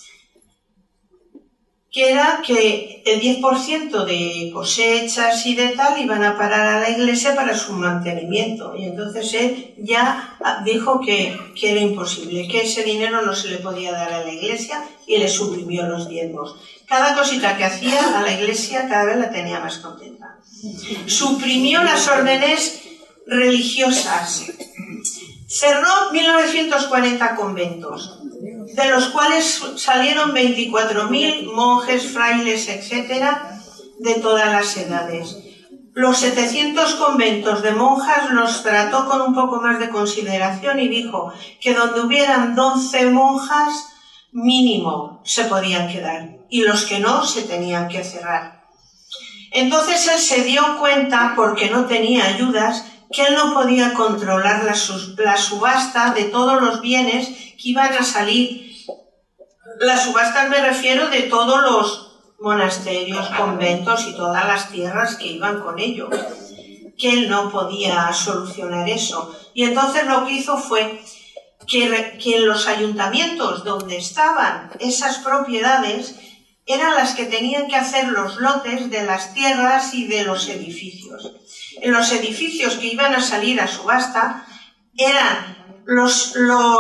S1: que era que el 10% de cosechas y de tal iban a parar a la Iglesia para su mantenimiento. Y entonces él ya dijo que era imposible, que ese dinero no se le podía dar a la Iglesia y le suprimió los diezmos. Cada cosita que hacía a la Iglesia cada vez la tenía más contenta. Suprimió las órdenes religiosas. Cerró 1940 conventos, de los cuales salieron 24.000 monjes, frailes, etcétera, de todas las edades. Los 700 conventos de monjas los trató con un poco más de consideración y dijo que donde hubieran 12 monjas, mínimo se podían quedar, y los que no se tenían que cerrar. Entonces él se dio cuenta, porque no tenía ayudas, que él no podía controlar la subasta de todos los bienes que iban a salir. Las subastas me refiero de todos los monasterios, conventos y todas las tierras que iban con ello, que él no podía solucionar eso. Y entonces lo que hizo fue que en los ayuntamientos donde estaban esas propiedades eran las que tenían que hacer los lotes de las tierras y de los edificios. En los edificios que iban a salir a subasta eran los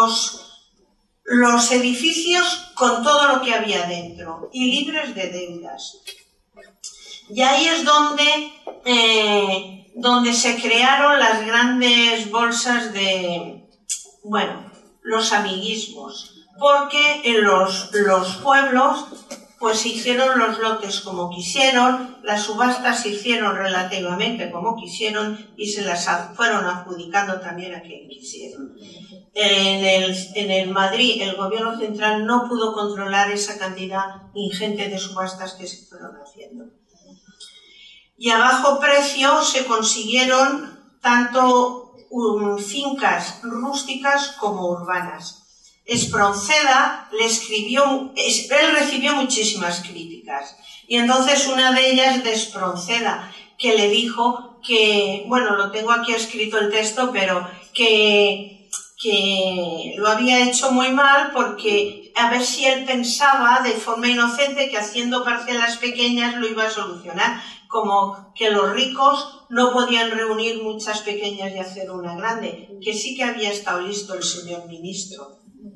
S1: edificios con todo lo que había dentro y libres de deudas. Y ahí es donde se crearon las grandes bolsas de, los amiguismos, porque en los pueblos pues se hicieron los lotes como quisieron, las subastas se hicieron relativamente como quisieron y se las fueron adjudicando también a quien quisieron. En el Madrid, el gobierno central no pudo controlar esa cantidad ingente de subastas que se fueron haciendo. Y a bajo precio se consiguieron tanto fincas rústicas como urbanas. Espronceda él recibió muchísimas críticas y entonces una de ellas de Espronceda, que le dijo que, bueno, lo tengo aquí escrito el texto, pero que lo había hecho muy mal porque a ver si él pensaba de forma inocente que haciendo parcelas pequeñas lo iba a solucionar, como que los ricos no podían reunir muchas pequeñas y hacer una grande, que sí que había estado listo el señor ministro.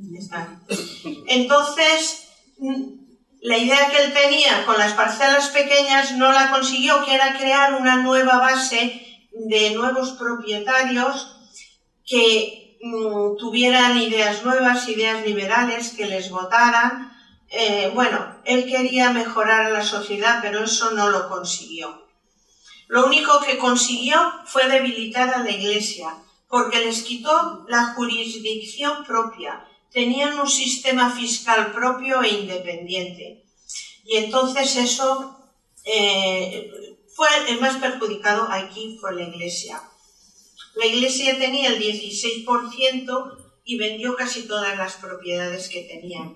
S1: Entonces, la idea que él tenía con las parcelas pequeñas no la consiguió, que era crear una nueva base de nuevos propietarios que tuvieran ideas nuevas, ideas liberales, que les votaran. Bueno, él quería mejorar la sociedad, pero eso no lo consiguió. Lo único que consiguió fue debilitar a la Iglesia, porque les quitó la jurisdicción propia. Tenían un sistema fiscal propio e independiente. Y entonces eso fue el más perjudicado aquí, fue la Iglesia. La Iglesia tenía el 16% y vendió casi todas las propiedades que tenían.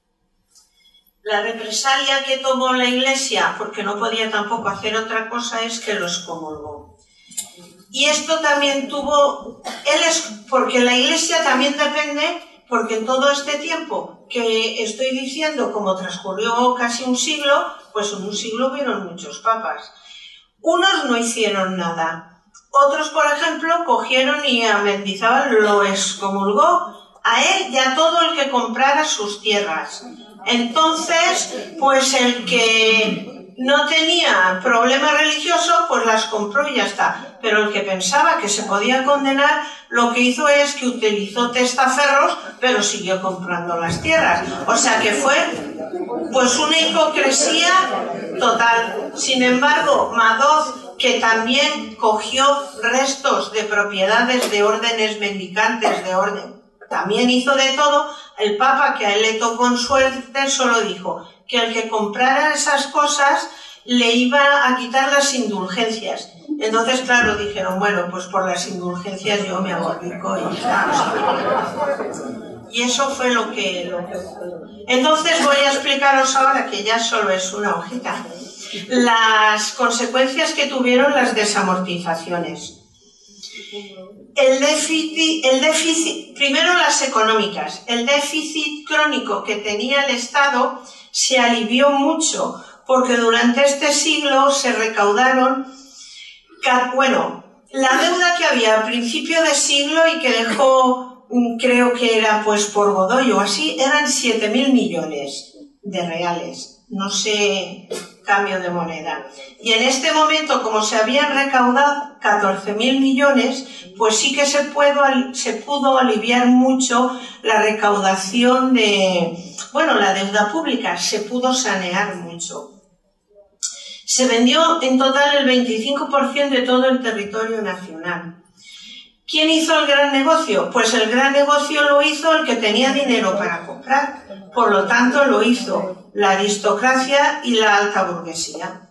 S1: La represalia que tomó la Iglesia, porque no podía tampoco hacer otra cosa, es que los excomulgó. Y esto también tuvo, porque la Iglesia también depende, porque en todo este tiempo que estoy diciendo, como transcurrió casi un siglo, pues en un siglo hubieron muchos papas. Unos no hicieron nada. Otros, por ejemplo, cogieron y a Mendizábal lo excomulgó, a él y a todo el que comprara sus tierras. Entonces, pues el que no tenía problema religioso, pues las compró y ya está. Pero el que pensaba que se podía condenar, lo que hizo es que utilizó testaferros, pero siguió comprando las tierras. O sea que fue pues una hipocresía total. Sin embargo, Madoz, que también cogió restos de propiedades de órdenes mendicantes, de orden, también hizo de todo. El Papa, que a él le tocó en suerte, solo dijo que el que comprara esas cosas le iba a quitar las indulgencias. Entonces, claro, dijeron, bueno, pues por las indulgencias yo me hago rico y ya. Y eso fue lo que Entonces voy a explicaros ahora, que ya solo es una hojita, las consecuencias que tuvieron las desamortizaciones. El déficit, primero las económicas. El déficit crónico que tenía el Estado se alivió mucho, porque durante este siglo se recaudaron, bueno, la deuda que había a principio de siglo y que dejó, creo que era pues por Godoy o así, eran 7.000 millones de reales. No sé, cambio de moneda. Y en este momento, como se habían recaudado 14.000 millones, pues sí que se pudo aliviar mucho la recaudación de, bueno, la deuda pública, se pudo sanear mucho. Se vendió en total el 25% de todo el territorio nacional. ¿Quién hizo el gran negocio? Pues el gran negocio lo hizo el que tenía dinero para comprar. Por lo tanto, lo hizo la aristocracia y la alta burguesía.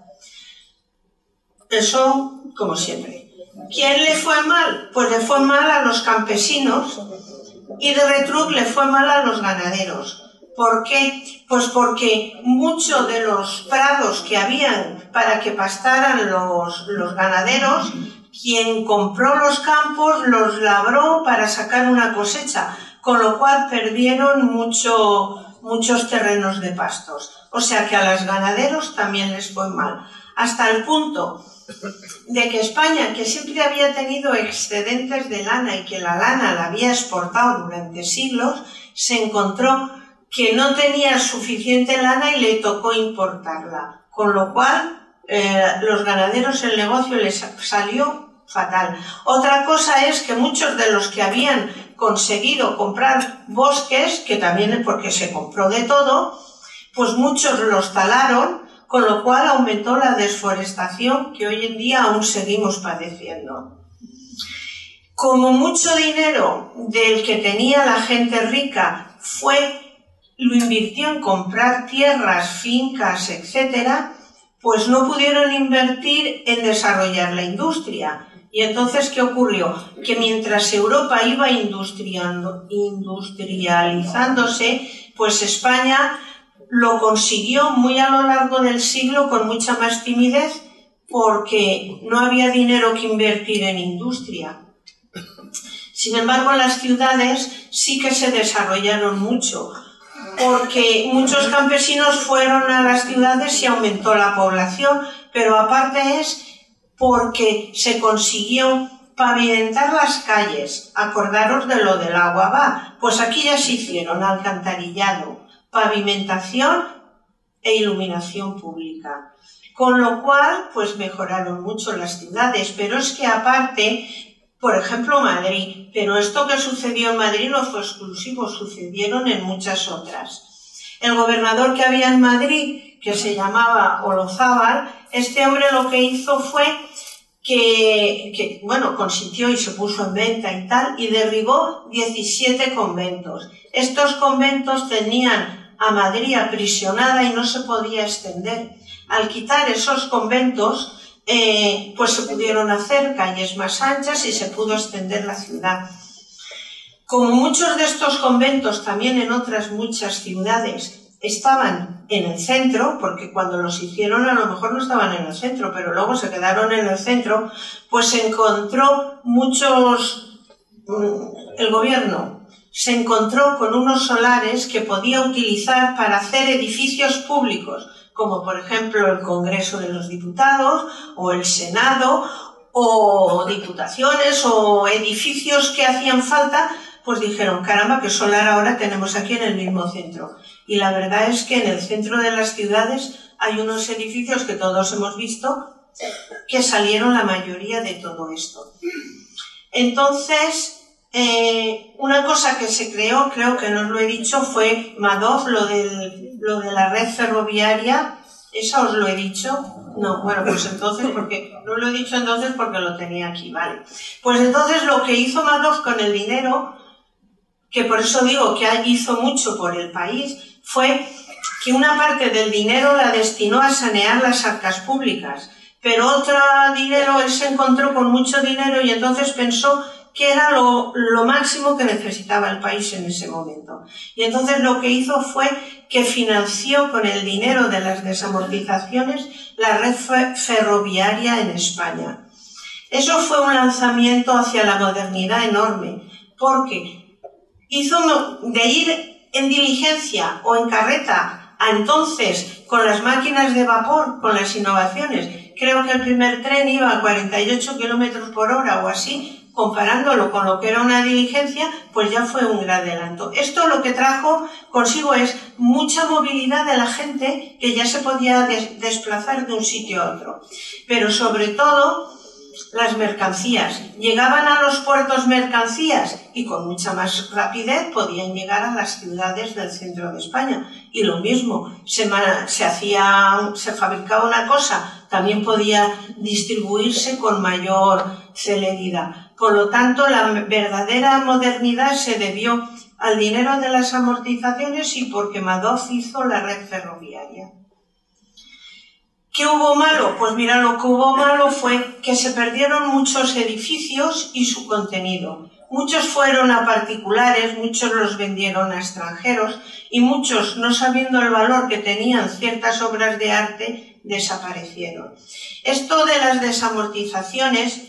S1: Eso, como siempre. ¿Quién le fue mal? Pues le fue mal a los campesinos y de retruc le fue mal a los ganaderos. ¿Por qué? Pues porque muchos de los prados que habían para que pastaran los ganaderos, quien compró los campos los labró para sacar una cosecha, con lo cual perdieron muchos terrenos de pastos. O sea que a los ganaderos también les fue mal. Hasta el punto de que España, que siempre había tenido excedentes de lana y que la lana la había exportado durante siglos, se encontró que no tenía suficiente lana y le tocó importarla. Con lo cual, los ganaderos el negocio les salió fatal. Otra cosa es que muchos de los que habían conseguido comprar bosques, que también porque se compró de todo, pues muchos los talaron, con lo cual aumentó la desforestación que hoy en día aún seguimos padeciendo. Como mucho dinero del que tenía la gente rica lo invirtió en comprar tierras, fincas, etcétera, pues no pudieron invertir en desarrollar la industria. Y entonces, ¿qué ocurrió? Que mientras Europa iba industrializándose, pues España lo consiguió muy a lo largo del siglo con mucha más timidez, porque no había dinero que invertir en industria. Sin embargo, las ciudades sí que se desarrollaron mucho, porque muchos campesinos fueron a las ciudades y aumentó la población, pero aparte es porque se consiguió pavimentar las calles. Acordaros de lo del agua, va, pues aquí ya se hicieron alcantarillado, pavimentación e iluminación pública. Con lo cual, pues mejoraron mucho las ciudades, pero es que aparte, por ejemplo, Madrid, pero esto que sucedió en Madrid no fue exclusivo, sucedieron en muchas otras. El gobernador que había en Madrid, que se llamaba Olazábal, este hombre lo que hizo fue que consintió y se puso en venta y tal, y derribó 17 conventos. Estos conventos tenían a Madrid aprisionada y no se podía extender. Al quitar esos conventos, pues se pudieron hacer calles más anchas y se pudo extender la ciudad. Como muchos de estos conventos, también en otras muchas ciudades, estaban en el centro, porque cuando los hicieron a lo mejor no estaban en el centro, pero luego se quedaron en el centro, pues se encontró el gobierno se encontró con unos solares que podía utilizar para hacer edificios públicos, como por ejemplo el Congreso de los Diputados o el Senado o diputaciones o edificios que hacían falta, pues dijeron, caramba, qué solar ahora tenemos aquí en el mismo centro. Y la verdad es que en el centro de las ciudades hay unos edificios que todos hemos visto que salieron la mayoría de todo esto. Entonces, una cosa que se creó, creo que no os lo he dicho, fue Madoff, lo de la red ferroviaria. ¿Eso os lo he dicho? No, bueno, pues entonces, no lo he dicho entonces porque lo tenía aquí, vale. Pues entonces lo que hizo Madoff con el dinero, que por eso digo que hizo mucho por el país, fue que una parte del dinero la destinó a sanear las arcas públicas, pero otro dinero, él se encontró con mucho dinero y entonces pensó que era lo máximo que necesitaba el país en ese momento. Y entonces lo que hizo fue que financió con el dinero de las desamortizaciones la red ferroviaria en España. Eso fue un lanzamiento hacia la modernidad enorme, porque hizo de ir en diligencia o en carreta a entonces con las máquinas de vapor, con las innovaciones. Creo que el primer tren iba a 48 kilómetros por hora o así. Comparándolo con lo que era una diligencia, pues ya fue un gran adelanto. Esto lo que trajo consigo es mucha movilidad de la gente, que ya se podía desplazar de un sitio a otro. Pero sobre todo, las mercancías. Llegaban a los puertos mercancías y con mucha más rapidez podían llegar a las ciudades del centro de España. Y lo mismo, se fabricaba una cosa, también podía distribuirse con mayor celeridad. Por lo tanto, la verdadera modernidad se debió al dinero de las amortizaciones y porque Madoff hizo la red ferroviaria. ¿Qué hubo malo? Pues mira, lo que hubo malo fue que se perdieron muchos edificios y su contenido. Muchos fueron a particulares, muchos los vendieron a extranjeros y muchos, no sabiendo el valor que tenían ciertas obras de arte, desaparecieron. Esto de las desamortizaciones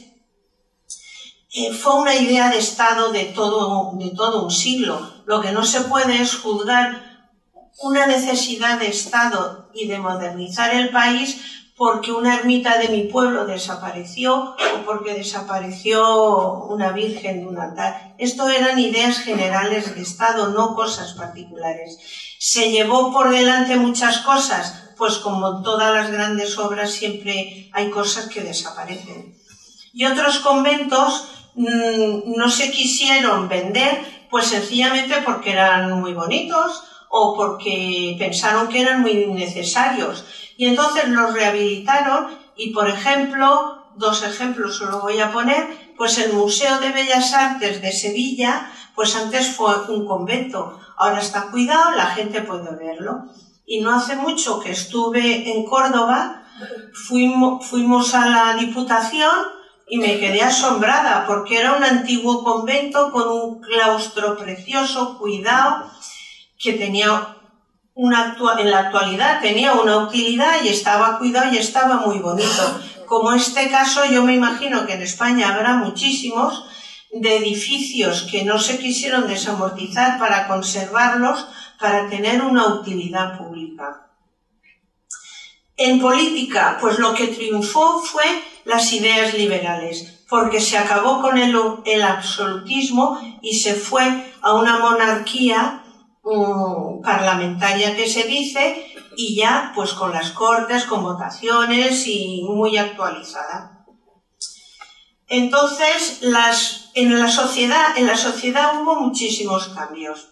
S1: fue una idea de Estado de todo un siglo. Lo que no se puede es juzgar una necesidad de Estado y de modernizar el país porque una ermita de mi pueblo desapareció o porque desapareció una virgen de un altar. Esto eran ideas generales de Estado, no cosas particulares. ¿Se llevó por delante muchas cosas? Pues como todas las grandes obras siempre hay cosas que desaparecen. Y otros conventos no se quisieron vender, pues sencillamente porque eran muy bonitos o porque pensaron que eran muy necesarios. Y entonces los rehabilitaron y, por ejemplo, 2 ejemplos solo voy a poner, pues el Museo de Bellas Artes de Sevilla, pues antes fue un convento, ahora está cuidado, la gente puede verlo. Y no hace mucho que estuve en Córdoba, fuimos a la Diputación y me quedé asombrada porque era un antiguo convento con un claustro precioso, cuidado, que tenía en la actualidad tenía una utilidad y estaba cuidado y estaba muy bonito. como este caso, yo me imagino que en España habrá muchísimos de edificios que no se quisieron desamortizar para conservarlos, para tener una utilidad pública. En política, pues lo que triunfó fue las ideas liberales, porque se acabó con el absolutismo y se fue a una monarquía parlamentaria que se dice, y ya pues con las Cortes, con votaciones y muy actualizada. Entonces, en la sociedad hubo muchísimos cambios.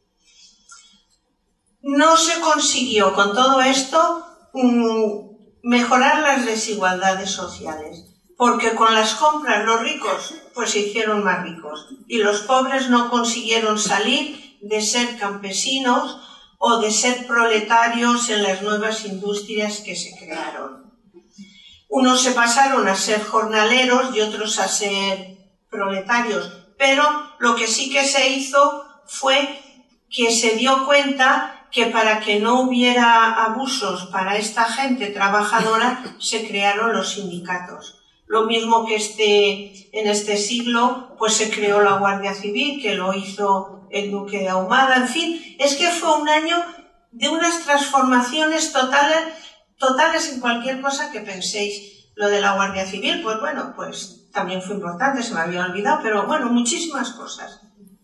S1: No se consiguió con todo esto mejorar las desigualdades sociales, porque con las compras los ricos pues se hicieron más ricos y los pobres no consiguieron salir de ser campesinos o de ser proletarios en las nuevas industrias que se crearon. Unos se pasaron a ser jornaleros y otros a ser proletarios, pero lo que sí que se hizo fue que se dio cuenta que para que no hubiera abusos para esta gente trabajadora se crearon los sindicatos. Lo mismo que en este siglo pues se creó la Guardia Civil, que lo hizo el Duque de Ahumada. En fin, es que fue un año de unas transformaciones totales en cualquier cosa que penséis. Lo de la Guardia Civil, pues bueno, pues también fue importante, se me había olvidado, pero bueno, muchísimas cosas.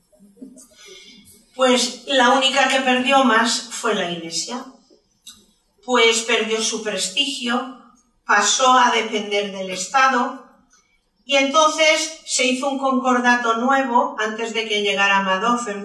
S1: Pues la única que perdió más fue la Iglesia, pues perdió su prestigio, pasó a depender del Estado y entonces se hizo un concordato nuevo antes de que llegara Madoff en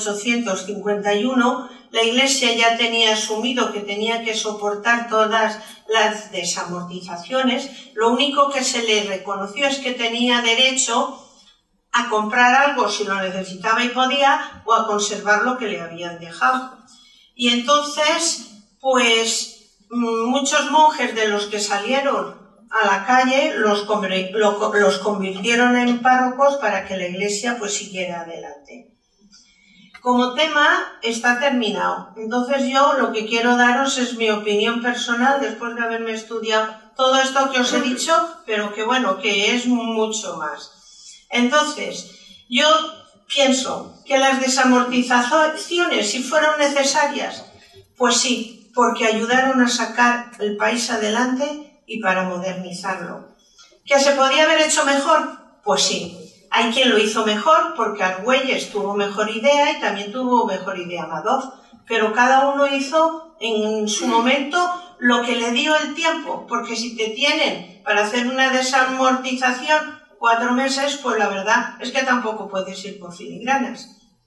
S1: 1851. La Iglesia ya tenía asumido que tenía que soportar todas las desamortizaciones. Lo único que se le reconoció es que tenía derecho a comprar algo si lo necesitaba y podía, o a conservar lo que le habían dejado. Y entonces, pues, muchos monjes de los que salieron a la calle los convirtieron en párrocos para que la Iglesia pues siguiera adelante. Como tema está terminado. Entonces yo lo que quiero daros es mi opinión personal después de haberme estudiado todo esto que os he dicho, pero que bueno, que es mucho más. Entonces, yo pienso que las desamortizaciones, si fueron necesarias, pues sí, porque ayudaron a sacar el país adelante y para modernizarlo. ¿Que se podía haber hecho mejor? Pues sí. Hay quien lo hizo mejor porque Argüelles tuvo mejor idea y también tuvo mejor idea Madoff, pero cada uno hizo en su momento lo que le dio el tiempo, porque si te tienen para hacer una desamortización 4 meses, pues la verdad es que tampoco puedes ir por filigranas.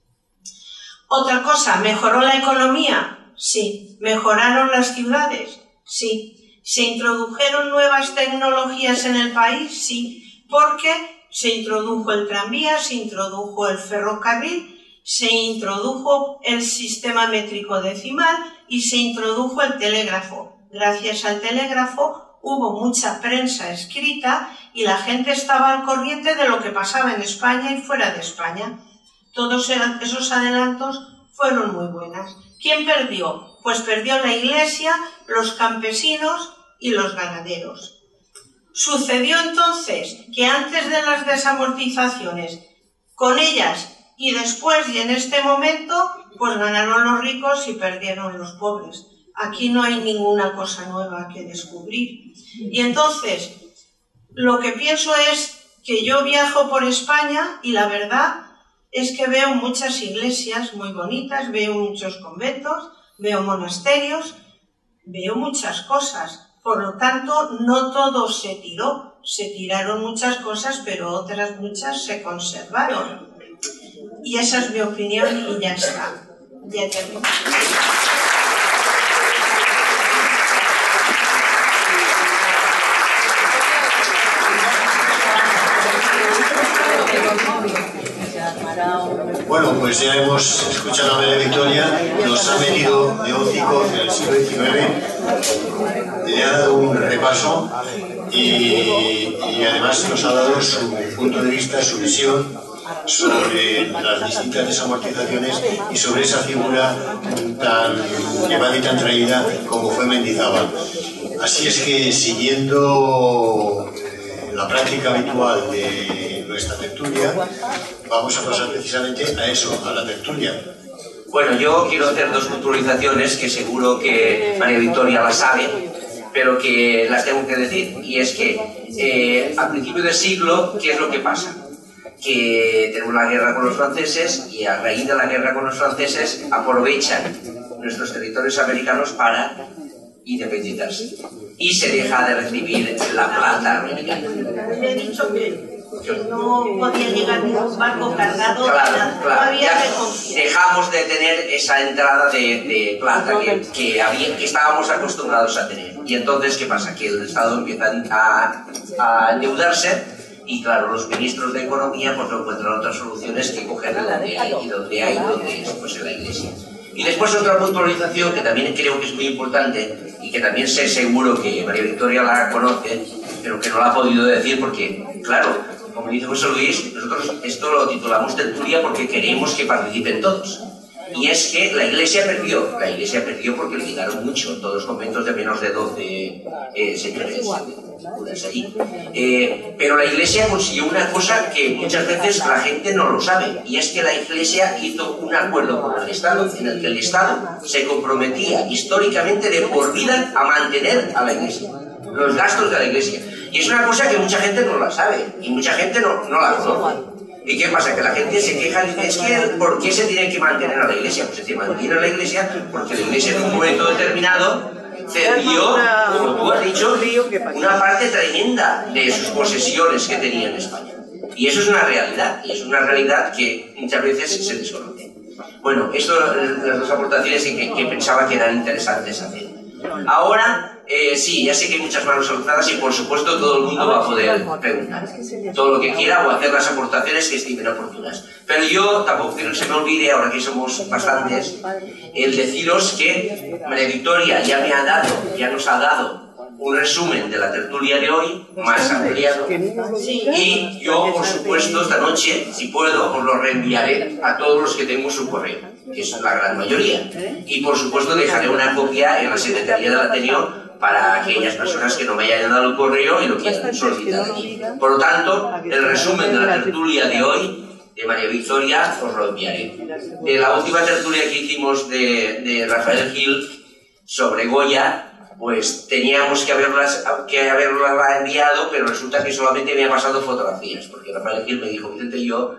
S1: Otra cosa, ¿mejoró la economía? Sí. ¿Mejoraron las ciudades? Sí. ¿Se introdujeron nuevas tecnologías en el país? Sí. Porque se introdujo el tranvía, se introdujo el ferrocarril, se introdujo el sistema métrico decimal y se introdujo el telégrafo. Gracias al telégrafo hubo mucha prensa escrita y la gente estaba al corriente de lo que pasaba en España y fuera de España. Todos esos adelantos fueron muy buenos. ¿Quién perdió? Pues perdió la Iglesia, los campesinos y los ganaderos. Sucedió entonces que antes de las desamortizaciones, con ellas y después y en este momento, pues ganaron los ricos y perdieron los pobres. Aquí no hay ninguna cosa nueva que descubrir. Y entonces, lo que pienso es que yo viajo por España y la verdad es que veo muchas iglesias muy bonitas, veo muchos conventos, veo monasterios, veo muchas cosas. Por lo tanto, no todo se tiró, se tiraron muchas cosas, pero otras muchas se conservaron. Y esa es mi opinión y ya está. Ya termino.
S2: Bueno, pues ya hemos escuchado a María Victoria, nos ha metido de hocico en el siglo XIX, le ha dado un repaso y además nos ha dado su punto de vista, su visión sobre las distintas desamortizaciones y sobre esa figura tan llevada y tan traída como fue Mendizábal. Así es que, siguiendo la práctica habitual de nuestra tertulia, vamos a pasar precisamente a eso, a la tertulia.
S3: Bueno, yo quiero hacer dos puntualizaciones que seguro que María Victoria las sabe, pero que las tengo que decir. Y es que a principios del siglo, ¿qué es lo que pasa? Que tenemos la guerra con los franceses y a raíz de la guerra con los franceses aprovechan nuestros territorios americanos para independizarse y se deja de recibir la plata americana.
S1: Me he dicho que no podía llegar ningún barco cargado,
S3: claro.
S1: Todavía
S3: dejamos de tener esa entrada de plata que estábamos acostumbrados a tener. Y entonces, ¿qué pasa? Que el Estado empieza a endeudarse y, claro, los ministros de Economía pues no encuentran otras soluciones que coger de donde hay, y donde hay, donde es, pues en la Iglesia. Y después otra puntualización que también creo que es muy importante y que también sé seguro que María Victoria la conoce, pero que no la ha podido decir porque, claro, como dice José Luis, nosotros esto lo titulamos tertulia porque queremos que participen todos. Y es que la Iglesia perdió porque le quitaron mucho, todos los conventos de menos de 12 señores, curas allí. Pero la Iglesia consiguió una cosa que muchas veces la gente no lo sabe, y es que la Iglesia hizo un acuerdo con el Estado en el que el Estado se comprometía históricamente de por vida a mantener a la Iglesia, los gastos de la Iglesia. Y es una cosa que mucha gente no la sabe, y mucha gente no la conoce. ¿Y qué pasa? Que la gente se queja y dice, es que ¿por qué se tiene que mantener a la Iglesia? Pues se mantiene a la Iglesia porque la Iglesia en un momento determinado cedió, como tú has dicho, una parte tremenda de sus posesiones que tenía en España. Y eso es una realidad, y es una realidad que muchas veces se desconoce. Bueno, esto las dos aportaciones que pensaba que eran interesantes hacer. Ahora, sí, ya sé que hay muchas manos alzadas y por supuesto todo el mundo va a poder preguntar todo lo que quiera o hacer las aportaciones que estimen oportunas. Pero yo tampoco quiero que se me olvide, ahora que somos bastantes, el deciros que María Victoria ya nos ha dado un resumen de la tertulia de hoy, más ampliado, y yo, por supuesto, esta noche, si puedo, os lo reenviaré a todos los que tengo su correo, que es la gran mayoría, y por supuesto dejaré una copia en la Secretaría del Ateneo para aquellas personas que no me hayan dado el correo y lo quieran solicitar allí. Por lo tanto, el resumen de la tertulia de hoy de María Victoria os lo enviaré. De la última tertulia que hicimos de Rafael Gil sobre Goya, pues teníamos que haberla enviado, pero resulta que solamente me ha pasado fotografías, porque Rafael Gil me dijo, Vicente, yo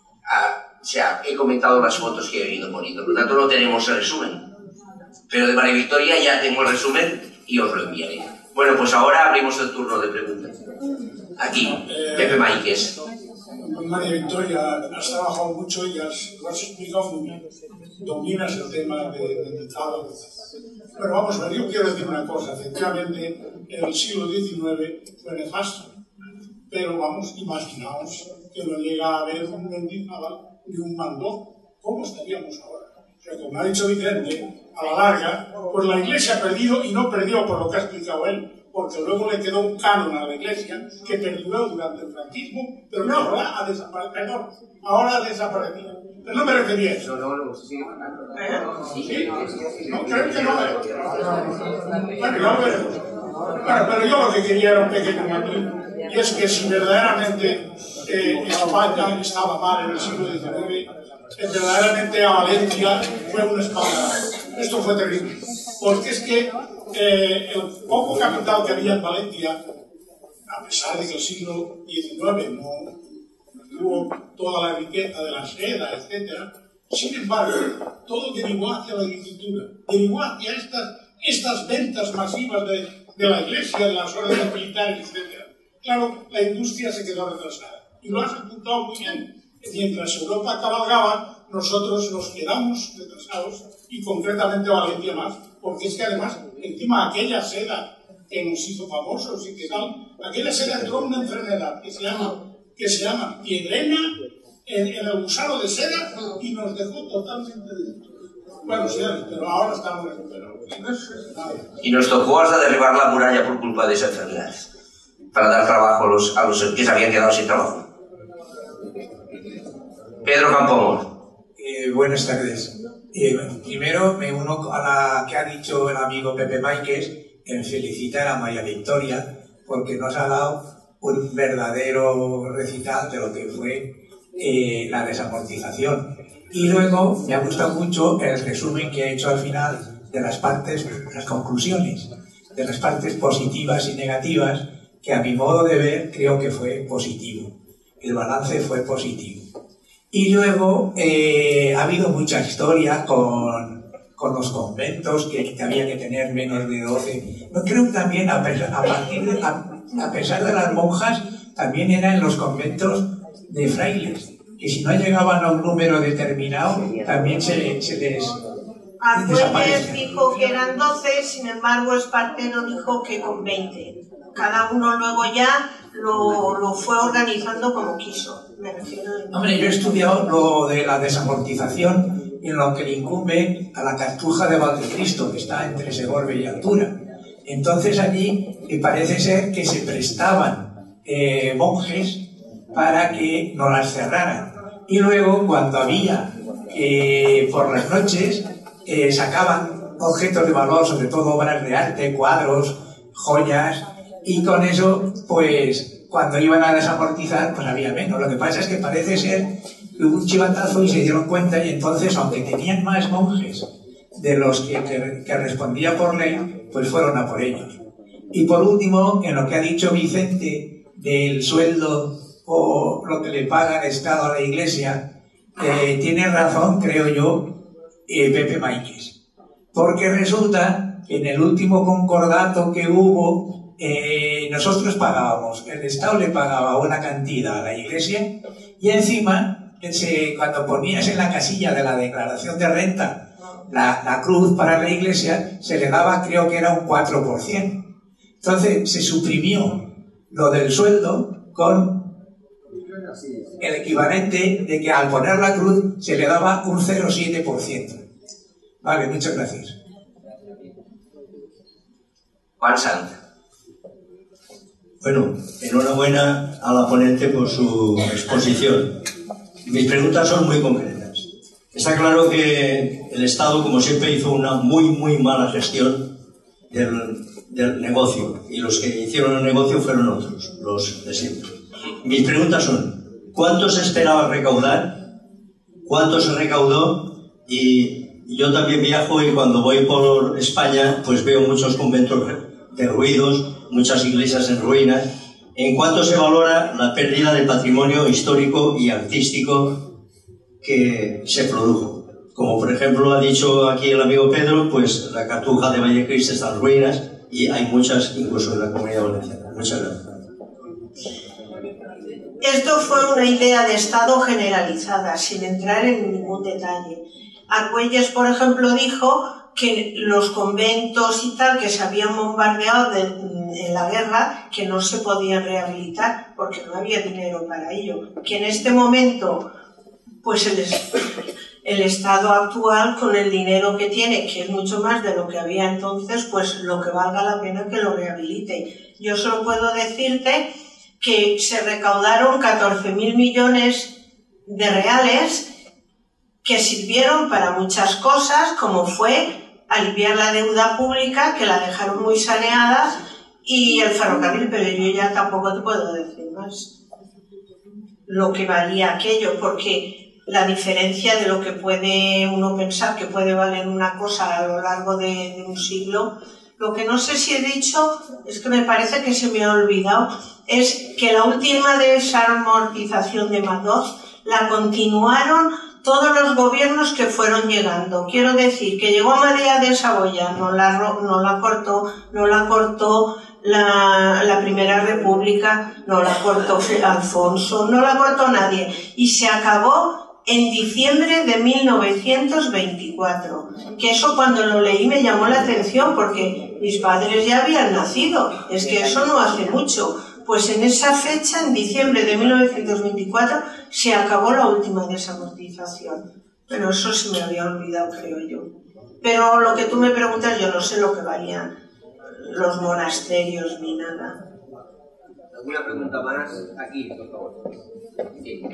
S3: he comentado las fotos que he ido poniendo, por lo tanto no tenemos el resumen. Pero de María Victoria ya tengo el resumen y os lo enviaré. Bueno, pues ahora abrimos el turno de preguntas. Aquí, Pepe Máiquez.
S4: María Victoria, has trabajado mucho y lo has explicado muy bien. Dominas el tema del Estado. Pero vamos a ver, yo quiero decir una cosa. Efectivamente, en el siglo XIX fue nefasto. Pero vamos, imaginaos que no llega a haber un Mendizábal ni un Mandó. ¿Cómo estaríamos ahora? O sea, como ha dicho Vicente, a la larga, pues la Iglesia ha perdido, y no perdió por lo que ha explicado él, porque luego le quedó un canon a la Iglesia que perduró durante el franquismo, pero no, ahora ha desaparecido. Ahora ha desaparecido. Pero no me refería a eso.
S3: Sí.
S4: No, creo que no. Bueno, ya lo veremos. Bueno, pero yo lo que quería era un pequeño matiz, y es que si verdaderamente España estaba mal en el siglo XIX, verdaderamente a Valencia fue un escándalo. Esto fue terrible, porque es que el poco capital que había en Valencia, a pesar de que el siglo XIX no tuvo toda la riqueza de la seda, etc., sin embargo, todo derivó hacia la agricultura, derivó hacia estas ventas masivas de la Iglesia, de las órdenes militares, etc. Claro, la industria se quedó retrasada. Y lo has apuntado muy bien. Mientras Europa cabalgaba, nosotros nos quedamos retrasados, y concretamente Valencia más, porque es que además, encima aquella seda que nos hizo famosos y que tal, aquella seda entró en una enfermedad que se llama piedreña en el gusano de seda y nos dejó totalmente destruidos. Bueno, sí, pero ahora estamos recuperados.
S3: Y nos tocó hasta derribar la muralla por culpa de esa enfermedad, para dar trabajo a los que se habían quedado sin trabajo. Pedro Campoamor.
S5: Buenas tardes. Primero me uno a la que ha dicho el amigo Pepe Máiquez, en felicitar a María Victoria porque nos ha dado un verdadero recital de lo que fue la desamortización. Y luego me ha gustado mucho el resumen que ha hecho al final de las partes, las conclusiones, de las partes positivas y negativas, que a mi modo de ver creo que fue positivo. El balance fue positivo. Y luego ha habido mucha historia con los conventos, que había que tener menos de 12. Yo creo que también, a pesar de las monjas, también eran los conventos de frailes, que si no llegaban a un número determinado, también se les
S1: Argüelles dijo que eran 12, sin embargo Espartero dijo que con 20. Cada uno luego ya lo fue organizando como quiso. Me refiero a...
S5: Hombre, yo he estudiado lo de la desamortización en lo que le incumbe a la Cartuja de Valdecristo, que está entre Segorbe y Altura. Entonces allí parece ser que se prestaban monjes para que no las cerraran. Y luego, cuando había por las noches, sacaban objetos de valor, sobre todo obras de arte, cuadros, joyas, y con eso, pues, cuando iban a desamortizar, pues había menos. Lo que pasa es que parece ser que hubo un chivatazo y se dieron cuenta, y entonces, aunque tenían más monjes de los que respondía por ley, pues fueron a por ellos. Y por último, en lo que ha dicho Vicente del sueldo o lo que le paga el Estado a la Iglesia, tiene razón, creo yo, Pepe Máiquez. Porque resulta que en el último concordato que hubo, nosotros pagábamos, el Estado le pagaba una cantidad a la Iglesia, y encima, cuando ponías en la casilla de la declaración de renta la cruz para la Iglesia, se le daba, creo que era un 4%. Entonces se suprimió lo del sueldo con el equivalente de que al poner la cruz se le daba un 0,7%. Vale, muchas gracias.
S3: Juan Sanz.
S2: Bueno, enhorabuena a la ponente por su exposición. Mis preguntas son muy concretas. Está claro que el Estado, como siempre, hizo una muy mala gestión del negocio, y los que hicieron el negocio fueron otros, los de siempre. Mis preguntas son: ¿cuánto se esperaba recaudar? ¿Cuánto se recaudó? Y yo también viajo, y cuando voy por España pues veo muchos conventos derruidos, muchas iglesias en ruinas. ¿En cuánto se valora la pérdida de patrimonio histórico y artístico que se produjo? Como por ejemplo ha dicho aquí el amigo Pedro, pues la Cartuja de Valdecristo está en ruinas, y hay muchas incluso en la Comunidad Valenciana. Muchas gracias.
S1: Esto fue una idea de Estado generalizada, sin entrar en ningún detalle. Argüelles, por ejemplo, dijo que los conventos y tal que se habían bombardeado en la guerra, que no se podían rehabilitar porque no había dinero para ello. Que en este momento, pues el Estado actual, con el dinero que tiene, que es mucho más de lo que había entonces, pues lo que valga la pena que lo rehabilite. Yo solo puedo decirte que se recaudaron 14.000 millones de reales que sirvieron para muchas cosas, como fue aliviar la deuda pública, que la dejaron muy saneada, y el ferrocarril, pero yo ya tampoco te puedo decir más lo que valía aquello, porque la diferencia de lo que puede uno pensar que puede valer una cosa a lo largo de un siglo. Lo que no sé si he dicho, es que me parece que se me ha olvidado, es que la última desamortización de Madoz la continuaron todos los gobiernos que fueron llegando. Quiero decir que llegó María de Saboya, no la cortó la Primera República, no la cortó Alfonso, no la cortó nadie, y se acabó en diciembre de 1924, que eso cuando lo leí me llamó la atención porque mis padres ya habían nacido, es que eso no hace mucho. Pues en esa fecha, en diciembre de 1924, se acabó la última desamortización. Pero eso se me había olvidado, creo yo. Pero lo que tú me preguntas, yo no sé lo que valían los monasterios ni nada.
S3: ¿Alguna pregunta más? Aquí, por favor. Sí.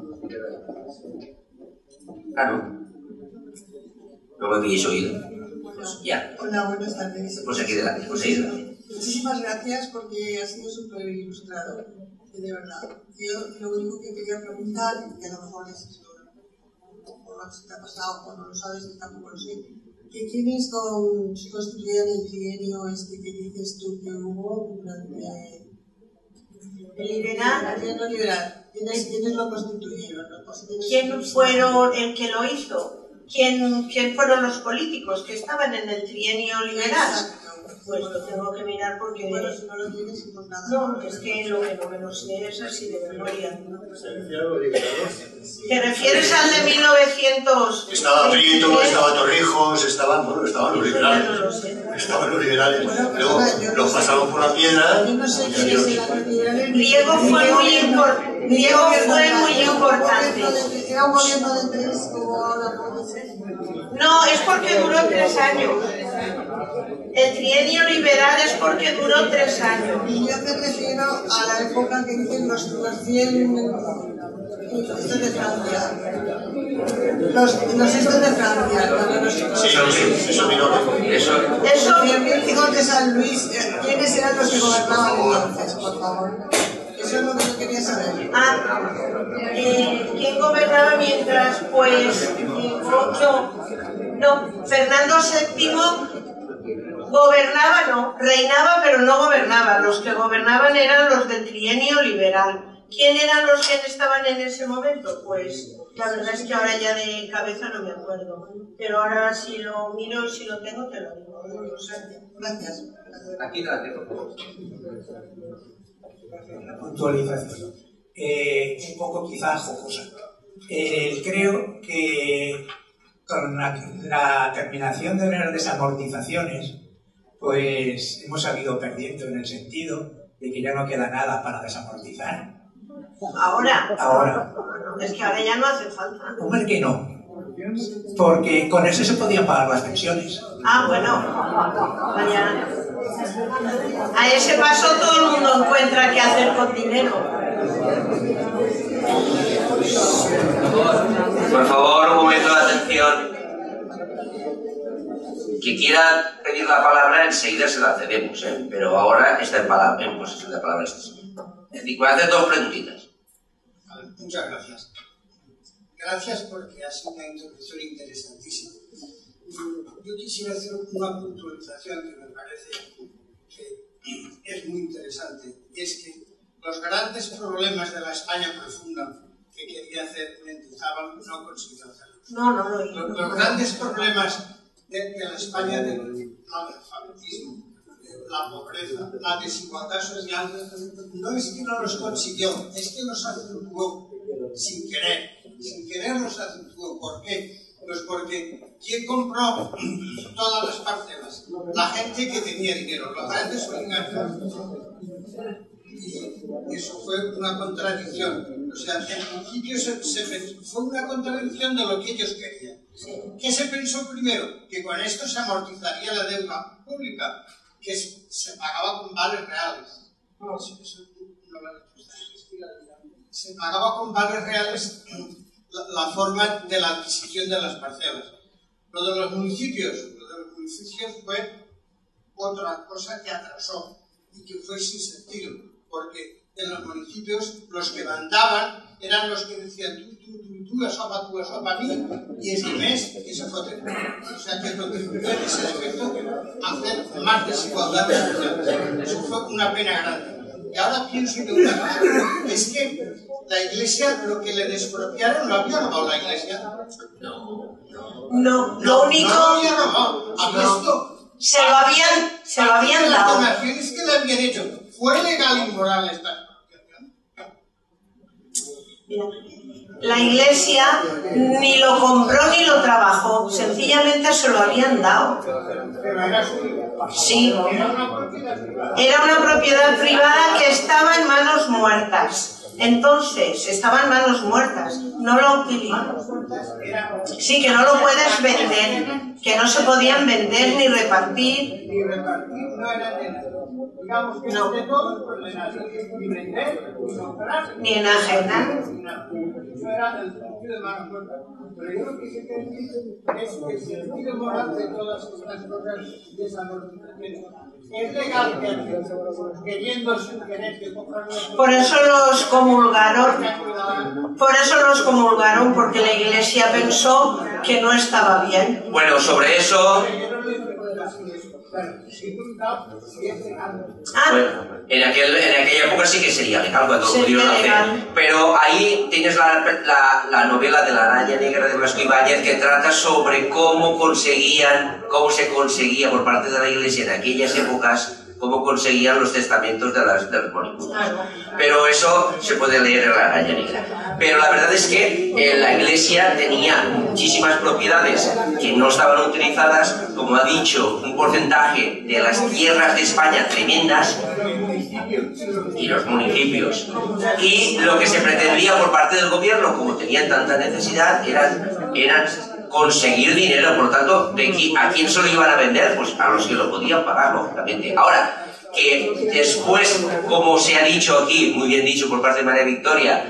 S3: Claro. ¿No me habéis oído? Ya.
S6: Hola, buenas tardes.
S3: Pues aquí delante, pues ahí delante.
S6: Muchísimas gracias porque ha sido súper ilustrado, de verdad. Yo lo único que quería preguntar, que a lo mejor es esto, o lo que se te ha pasado, o no lo sabes, y tampoco lo sé, que quienes constituían el trienio que dices tú que hubo durante
S1: el liberal.
S6: El trienio liberal. ¿Quiénes lo constituyeron?
S1: ¿Quién fueron el que lo hizo? ¿Quién fueron los políticos que estaban en el trienio liberal?
S6: Exacto.
S1: Pues lo tengo que mirar porque...
S6: Bueno, si no lo tienes, pues nada.
S1: No, es que lo que no me lo sé es así de memoria.
S2: Sí.
S1: ¿Te refieres al de 1900?
S2: Estaba Prieto, estaba Torrijos, estaban los liberales.
S1: No lo sé.
S2: Estaban los liberales. Luego los pasaron por la piedra.
S6: Yo no sé quién es el año liberal.
S1: Griego fue muy importante.
S6: Era un gobierno de tres, como ahora puede ser.
S1: No, es porque duró 3 años. El trienio liberal es porque duró 3 años.
S6: Y yo me refiero a la época que dicen los 100 estos de Francia. Los estos de Francia.
S2: Sí, eso vino.
S1: Eso.
S6: 100.000 hijos de San Luis. ¿Quiénes eran los que gobernaban entonces, por favor? Eso es lo que yo quería saber.
S1: ¿Quién gobernaba mientras? Pues no, Fernando VII gobernaba, no, reinaba pero no gobernaba. Los que gobernaban eran los del trienio liberal. ¿Quién eran los que estaban en ese momento? Pues la verdad es que ahora ya de cabeza no me acuerdo. Pero ahora si lo miro y si lo tengo te lo digo.
S6: Gracias.
S3: Aquí delante, por favor.
S5: La puntualización. Un poco quizás jocosa. Creo que con la terminación de las desamortizaciones, pues hemos ido perdiendo en el sentido de que ya no queda nada para desamortizar.
S1: Ahora. Es que ahora ya no hace falta.
S5: Hombre, que no. Porque con eso se podían pagar las pensiones.
S1: Bueno. Vaya. A ese paso todo el mundo encuentra qué hacer con dinero.
S3: Por favor, un momento de atención. Que quiera pedir la palabra, enseguida se la cedemos, pero ahora está en posesión de palabra este señor. Voy a hacer 2 preguntitas.
S7: Muchas gracias. Gracias porque ha sido una introducción interesantísima. Yo quisiera hacer una puntualización que me parece que es muy interesante, y es que los grandes problemas de la España profunda que quería hacer Mendizábal no consiguió hacerlo.
S1: No.
S7: Los grandes problemas de la España del analfabetismo, la pobreza, la desigualdad social, no es que no los consiguió, es que los acentuó sin querer los acentuó. ¿Por qué? Pues porque ¿quién compró todas las parcelas? La gente que tenía dinero, los grandes oligarcas. Y eso fue una contradicción. O sea, en principio fue una contradicción de lo que ellos querían. ¿Qué se pensó primero? Que con esto se amortizaría la deuda pública, que se pagaba con vales reales. Se pagaba con vales reales la forma de la adquisición de las parcelas. Lo de los municipios fue otra cosa que atrasó y que fue sin sentido, porque en los municipios los que mandaban eran los que decían tú, a mí, y ese mes que se foten. O sea que contribuyó en ese efecto a hacer más desigualdad social. Eso fue una pena grande. Y ahora pienso que una cosa es que la Iglesia, lo que le despropiaron, ¿lo había robado la Iglesia?
S1: No, lo único...
S7: No lo había robado.
S1: Se lo habían dado.
S7: Las donaciones que le habían hecho, ¿fue legal y moral esta expropiación?
S1: Mira, la Iglesia ni lo compró ni lo trabajó, sencillamente se lo habían dado. Sí, era una propiedad privada que estaba en manos muertas. Entonces, estaba en manos muertas, no lo utilizó. Sí, que no lo puedes vender, que no se podían vender ni repartir.
S7: Ni repartir, no era de nada. Digamos que no de todo, pues de nada. Ni vender, ni comprar.
S1: Ni enajenar.
S7: Eso era el principio de manos muertas. Pero yo lo que sí que digo es que si el sentido moral de todas estas cosas de esa normalización es legal que queriendo sin querer que compran
S1: por eso los comulgaron porque la Iglesia pensó que no estaba bien.
S3: Bueno, sobre eso... Bueno, en aquella época sí que sería legal cuando pudieron hacer. Pero ahí tienes la novela de la araña negra de Blasco Ibáñez, que trata sobre cómo se conseguía por parte de la Iglesia en aquellas épocas, cómo conseguían los testamentos de los moribundos. Pero eso se puede leer en la araña negra. Pero la verdad es que la Iglesia tenía muchísimas propiedades que no estaban utilizadas, como ha dicho, un porcentaje de las tierras de España tremendas, y los municipios. Y lo que se pretendía por parte del gobierno, como tenían tanta necesidad, eran conseguir dinero. Por lo tanto, ¿a quién se lo iban a vender? Pues a los que lo podían pagar, lógicamente. Ahora, que después, como se ha dicho aquí, muy bien dicho por parte de María Victoria,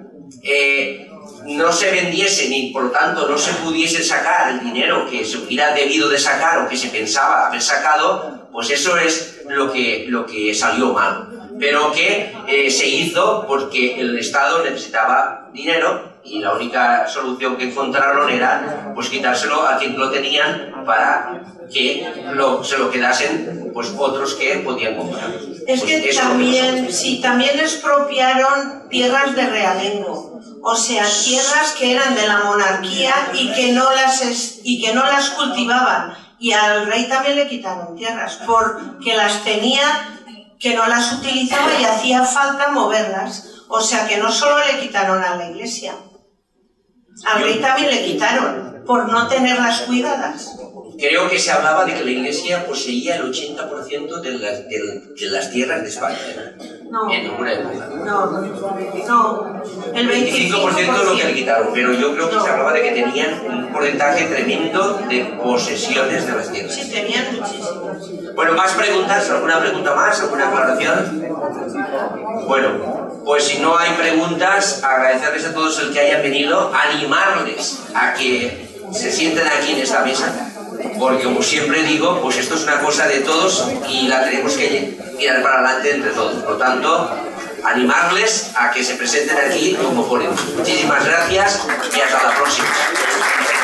S3: no se vendiese ni por lo tanto no se pudiese sacar el dinero que se hubiera debido de sacar o que se pensaba haber sacado, pues eso es lo que salió mal. Pero que se hizo porque el Estado necesitaba dinero y la única solución que encontraron era pues quitárselo a quien lo tenían para que se lo quedasen pues otros que podían comprar.
S1: Es
S3: pues
S1: que también expropiaron tierras de realengo, o sea, tierras que eran de la monarquía y que no las cultivaban, y al rey también le quitaron tierras porque las tenía, que no las utilizaba y hacía falta moverlas, o sea que no solo le quitaron a la Iglesia, al rey también le quitaron por no tenerlas cuidadas.
S3: Creo que se hablaba de que la Iglesia poseía el 80% de las tierras de España.
S1: No.
S3: En alguna época.
S1: No. El
S3: 25% es lo que le quitaron, pero yo creo que se hablaba de que tenían un porcentaje tremendo de posesiones de las tierras.
S1: Sí, tenían muchísimas.
S3: Bueno, ¿más preguntas? ¿Alguna pregunta más? ¿Alguna aclaración? Bueno, pues si no hay preguntas, agradecerles a todos el que hayan venido, animarles a que se sienten aquí en esta mesa, porque como siempre digo, pues esto es una cosa de todos y la tenemos que tirar para adelante entre todos. Por lo tanto, animarles a que se presenten aquí como ponentes. Muchísimas gracias y hasta la próxima.